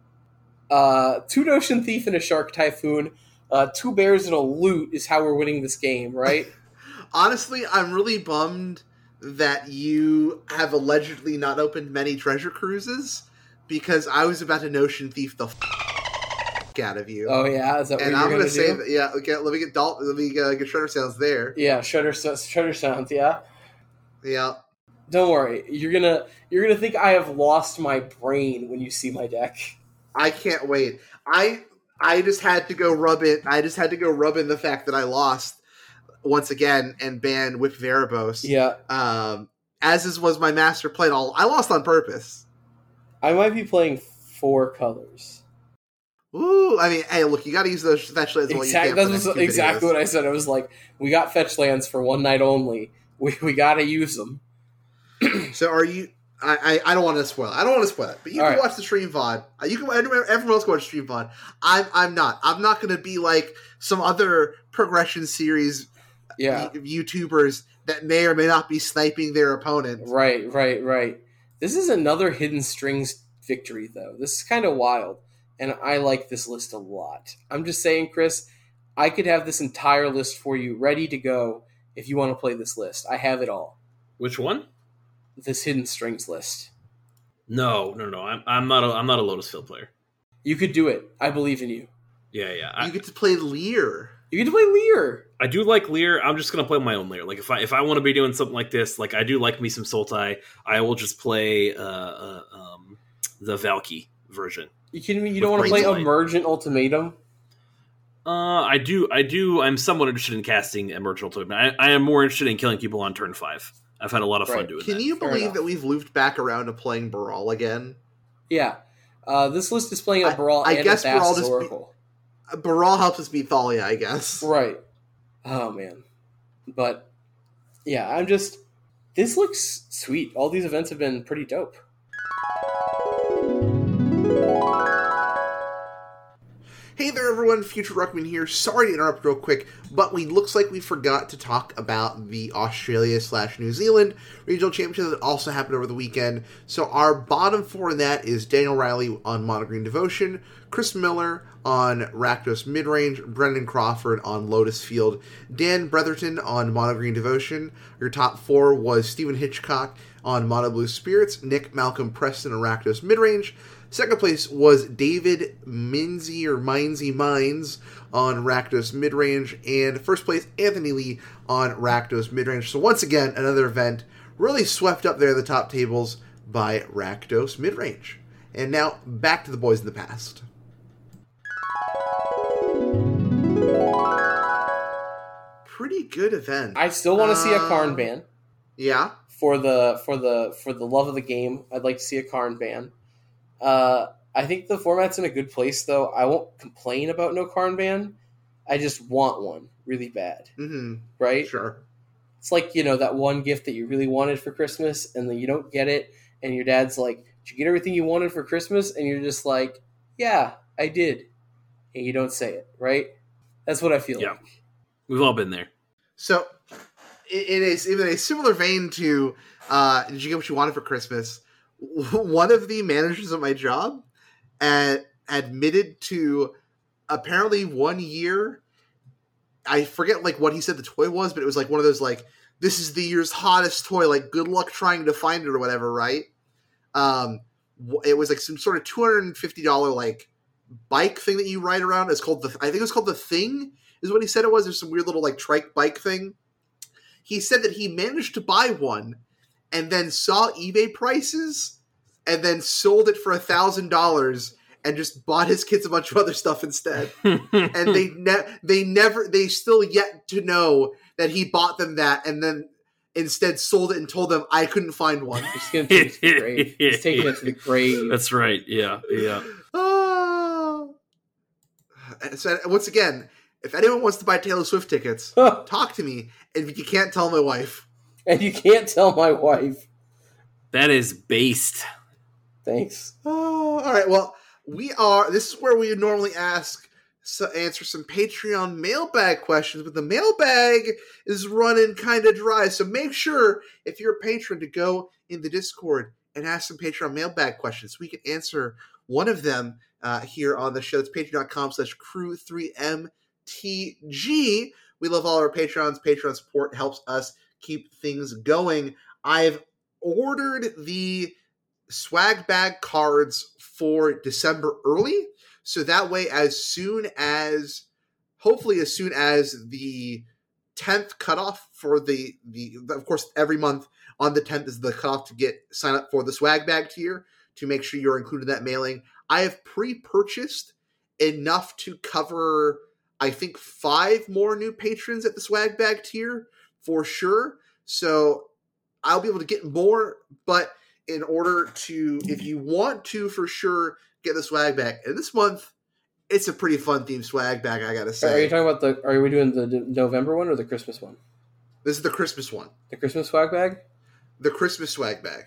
Uh, two Notion Thief and a Shark Typhoon. Uh, two bears and a loot is how we're winning this game, right? Honestly, I'm really bummed that you have allegedly not opened many treasure cruises because I was about to Notion Thief the f- out of you. Oh yeah, is that and what I'm you're gonna say? That, yeah, okay. Let me get Dalt. Let me uh, get Shudder Sounds there. Yeah, Shudder Shudder Sounds. Yeah, yeah. Don't worry, you're gonna you're gonna think I have lost my brain when you see my deck. I can't wait. I I just had to go rub it. I just had to go rub in the fact that I lost once again and ban Whip Veribos. Yeah. Um, as is was my master plan. All I lost on purpose. I might be playing four colors. Ooh, I mean, hey, look, you got to use those fetch lands. Exactly, that's exactly what I said. I was like, we got fetch lands for one night only. We we gotta use them. So are you? I, I, I don't want to spoil it. I don't want to spoil it, but you All can right. watch the stream V O D. You can. Everyone else can watch stream V O D. I'm I'm not. I'm not going to be like some other progression series Yeah. YouTubers that may or may not be sniping their opponent. Right, right, right. This is another Hidden Strings victory, though. This is kind of wild, and I like this list a lot. I'm just saying, Chris, I could have this entire list for you ready to go if you want to play this list. I have it all. Which one? This Hidden Strings list. No, no, no. I'm I'm not a I'm not a Lotus Field player. You could do it. I believe in you. Yeah, yeah. I, You get to play Lear. You get to play Lear. I do like Lear. I'm just gonna play my own Lear. Like if I if I want to be doing something like this, like I do like me some Sultai, I will just play uh, uh um the Valky version. You kidding me? You With don't want to play Brains Light. Emergent Ultimatum? Uh, I do. I do. I'm somewhat interested in casting Emergent Ultimatum. I, I am more interested in killing people on turn five. I've had a lot of fun Right. doing Can that. you Fair believe enough. that we've looped back around to playing Baral again? Yeah. Uh, this list is playing a I- Brawl I and guess a Brawl Thassa's just be- Oracle. Baral helps us beat Thalia, I guess. Right. Oh, man. But, yeah, I'm just... This looks sweet. All these events have been pretty dope. Hey there, everyone. Future Ruckman here. Sorry to interrupt real quick, but we looks like we forgot to talk about the Australia slash New Zealand regional championship that also happened over the weekend. So our bottom four in that is Daniel Riley on Mono Green Devotion, Chris Miller on Rakdos Midrange, Brendan Crawford on Lotus Field, Dan Bretherton on Mono Green Devotion. Your top four was Stephen Hitchcock on Mono Blue Spirits, Nick Malcolm Preston on Rakdos Midrange. Second place was David Minzy or Mindsy Mines on Rakdos Midrange. And first place, Anthony Lee on Rakdos Midrange. So once again, another event really swept up there at the top tables by Rakdos Midrange. And now, back to the boys in the past. Pretty good event. I still want to see a Karn Uh, ban. Yeah? For the for the for the love of the game, I'd like to see a Karn ban. Uh, I think the format's in a good place, though. I won't complain about no Karn ban. I just want one really bad, Mm-hmm. right? Sure. It's like, you know, that one gift that you really wanted for Christmas, and then you don't get it, and your dad's like, "Did you get everything you wanted for Christmas?" And you're just like, "Yeah, I did," and you don't say it, right? That's what I feel Yeah. like. We've all been there. So, it is in a similar vein to uh, Did You Get What You Wanted for Christmas? One of the managers at my job ad- admitted to apparently one year, I forget like what he said the toy was, but it was like one of those like, this is the year's hottest toy, like good luck trying to find it or whatever, right? Um, wh- it was like some sort of two hundred fifty dollars like bike thing that you ride around. It's called the, I think it was called the Thing is what he said it was. There's some weird little like trike bike thing. He said that he managed to buy one and then saw eBay prices and then sold it for a thousand dollars and just bought his kids a bunch of other stuff instead. And they ne- they never they still yet to know that he bought them that and then instead sold it and told them I couldn't find one. He's going to take it to the grave. He's taking it to the grave. That's right. Yeah, yeah. Oh. So once again, if anyone wants to buy Taylor Swift tickets, talk to me. And you can't tell my wife. And you can't tell my wife. That is based. Thanks. Oh, all right. Well, we are. This is where we normally ask, so answer some Patreon mailbag questions, but the mailbag is running kind of dry. So make sure if you're a patron to go in the Discord and ask some Patreon mailbag questions. We can answer one of them uh, here on the show. It's patreon.com slash crew three M T G. We love all our patrons. Patreon support helps us keep things going. I've ordered the swag bag cards for December early, so that way as soon as, hopefully as soon as the tenth cutoff for the, the of course every month on the tenth is the cutoff to get sign up for the swag bag tier to make sure you're included in that mailing. I have pre-purchased enough to cover, I think, five more new patrons at the swag bag tier for sure. So I'll be able to get more, but in order to, if you want to for sure get the swag bag, and this month, it's a pretty fun themed swag bag, I gotta Are you say. talking about the, are we doing the November one or the Christmas one? This is the Christmas one. The Christmas swag bag? The Christmas swag bag.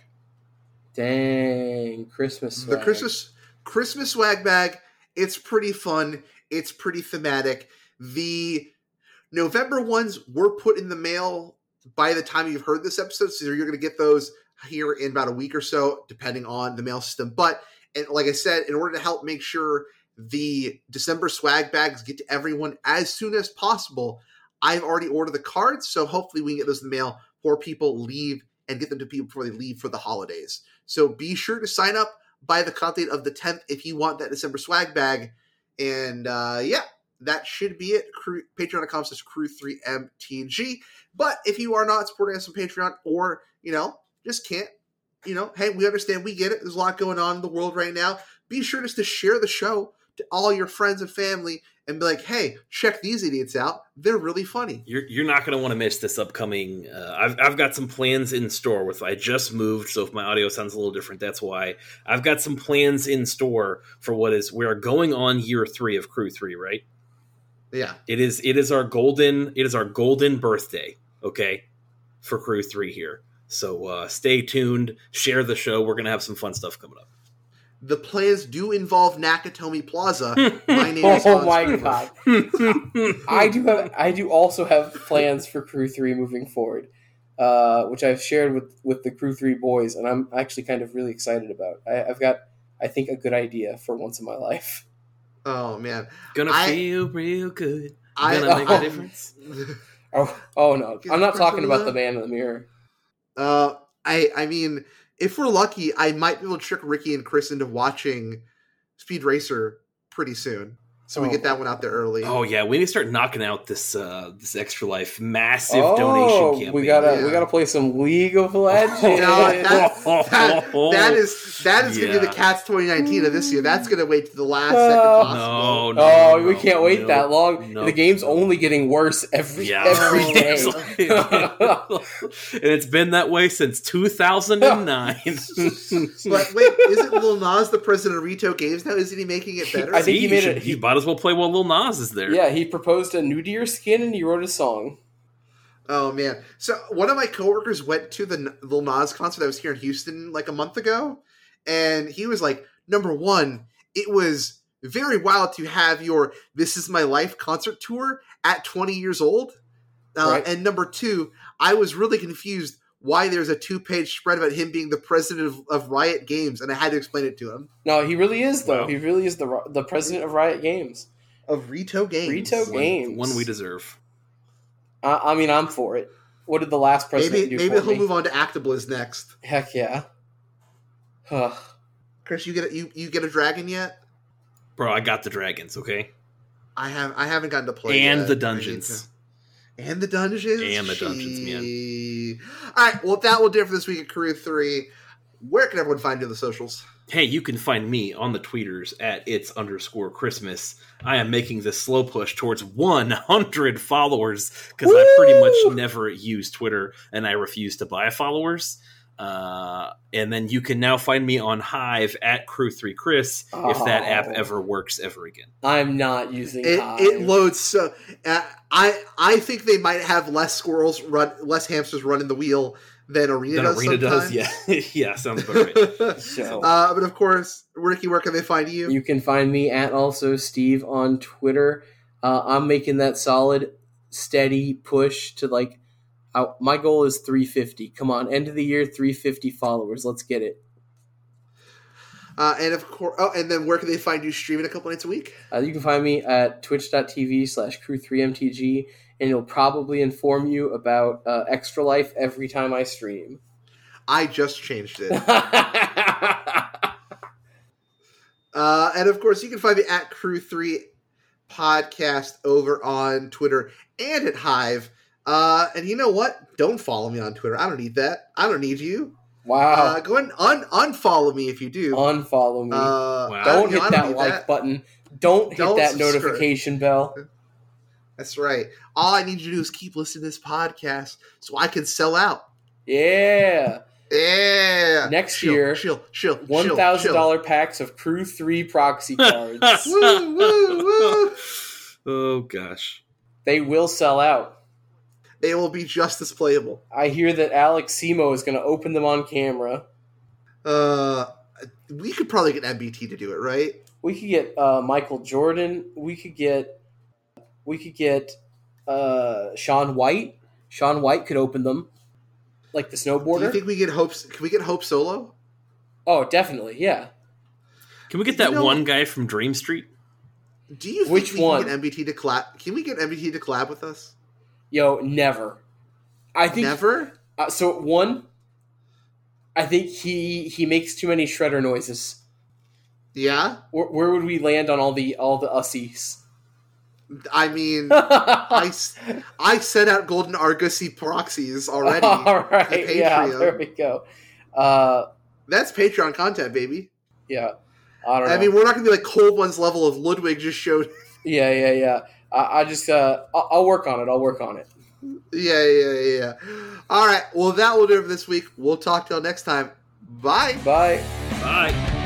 Dang, Christmas swag. The Christmas Christmas swag bag. It's pretty fun. It's pretty thematic. The November ones were put in the mail by the time you've heard this episode, so you're going to get those here in about a week or so, depending on the mail system. But, and like I said, in order to help make sure the December swag bags get to everyone as soon as possible, I've already ordered the cards, so hopefully we can get those in the mail before people leave and get them to people before they leave for the holidays. So be sure to sign up by the content of the tenth if you want that December swag bag. And uh, yeah, that should be it. Crew, Patreon.com slash Crew three M T G. But if you are not supporting us on Patreon, or, you know, just can't, you know, hey, we understand, we get it. There's a lot going on in the world right now. Be sure just to share the show to all your friends and family and be like, hey, check these idiots out. They're really funny. You're you're not going to want to miss this upcoming. Uh, I've I've got some plans in store with. I just moved, so if my audio sounds a little different, that's why. I've got some plans in store for what is we are going on year three of Crew Three, right? Yeah, it is. It is our golden. It is our golden birthday. Okay, for Crew Three here. So uh, stay tuned. Share the show. We're gonna have some fun stuff coming up. The plans do involve Nakatomi Plaza. My name is Oh Hans my Gruber. god! I do have. I do also have plans for Crew Three moving forward, uh, which I've shared with, with the Crew Three boys, and I'm actually kind of really excited about. I, I've got, I think, a good idea for once in my life. Oh man, Gonna I- feel real good. I- Gonna make oh. a difference. Oh, oh no! Get I'm not the talking about love. the man in the mirror. Uh, I I mean, if we're lucky, I might be able to trick Ricky and Chris into watching Speed Racer pretty soon, so we Oh. get that one out there early. Oh yeah, we need to start knocking out this uh, this Extra Life massive Oh, donation campaign. we gotta Yeah. we gotta play some League of Legends. No, that, that, that is that is going to be Yeah. the Cats twenty nineteen of this year. That's going to wait to the last Oh. second possible. No, no, Oh, no, we can't wait no, that long. no. The game's only getting worse every Yeah. every day. And it's been that way since two thousand nine. But wait, isn't Lil Nas the president of Rito Games now? Isn't he making it better? I think he he, made should, it- he he- might as well play while Lil Nas is there. Yeah, he proposed a new to your skin and he wrote a song. Oh man! So one of my coworkers went to the N- Lil Nas concert that was here in Houston like a month ago, and he was like, "Number one, it was very wild to have your This Is My Life concert tour at twenty years old, uh, Right. and number two, I was really confused why there's a two-page spread about him being the president of, of Riot Games, and I had to explain it to him. No, he really is though. Wow. He really is the the president of Riot Games. Of Rito Games. Rito One, Games. one we deserve. I, I mean, I'm for it. What did the last president Maybe do maybe for he'll me? move on to Actabliz next. Heck yeah. Huh. Chris, you get a, you you get a dragon yet? Bro, I got the dragons, okay? I have I haven't gotten to play And yet. the I need dungeons. to- And the dungeons. And the dungeons, man. Gee. All right, well that will do it for this week at Career Three. Where can everyone find you on the socials? Hey, you can find me on the tweeters at it's underscore Christmas. I am making this slow push towards one hundred followers because I pretty much never use Twitter and I refuse to buy followers. Uh, and then you can now find me on Hive at Crew three Chris if that app Oh. ever works ever again. I'm not using It Hive. it loads so. Uh, I I think they might have less squirrels run, less hamsters running the wheel than Arena Then does. Arena does, sometimes. yeah, yeah, sounds about right. So uh, but of course, Ricky, where can they find you? you can find me at also Steve on Twitter. Uh, I'm making that solid, steady push to like. I, my goal is three fifty. Come on, end of the year, three fifty followers. Let's get it. Uh, and of course, oh, and then where can they find you streaming a couple nights a week? Uh, you can find me at twitch.tv slash crew three mtg, and it'll probably inform you about uh, Extra Life every time I stream. I just changed it. Uh, and of course, you can find me at Crew three Podcast over on Twitter and at Hive. Uh, and you know what? Don't follow me on Twitter. I don't need that. I don't need you. Wow. Uh, go ahead and un- unfollow me if you do. Unfollow me. Uh, Wow. I don't you know, hit I that need like button. Don't hit Don't that subscribe. notification bell. That's right. All I need you to do is keep listening to this podcast so I can sell out. Yeah. Yeah. Next Chill, year, chill, chill, one thousand dollars packs of Crew three proxy cards. chill. Woo, woo, woo. Oh gosh. They will sell out. It will be just as playable. I hear that Alex Simo is going to open them on camera. Uh, we could probably get M B T to do it, right? We could get uh, Michael Jordan. We could get we could get uh, Shaun White. Shaun White could open them, like the snowboarder. Do you think we get Hope? Can we get Hope Solo? Oh, definitely, yeah. Can we get that You know- one guy from Dream Street? Do you think Which we one? can get M B T to collab? Can we get M B T to collab with us? Yo, never. I think Never. Uh, so one, I think he he makes too many shredder noises. Yeah. Where, where would we land on all the all the ussies? I mean, I, s- I sent out Golden Argosy proxies already. All right, to yeah, Patreon. there we go. Uh, That's Patreon content, baby. yeah, I don't know. I mean, we're not going to be like Cold One's level of Ludwig just showed. yeah, yeah, yeah. I, I just uh, I'll, I'll work on it. I'll work on it. Yeah, yeah, yeah, yeah. All right. Well, that will do it for this week. We'll talk till next time. Bye. Bye. Bye.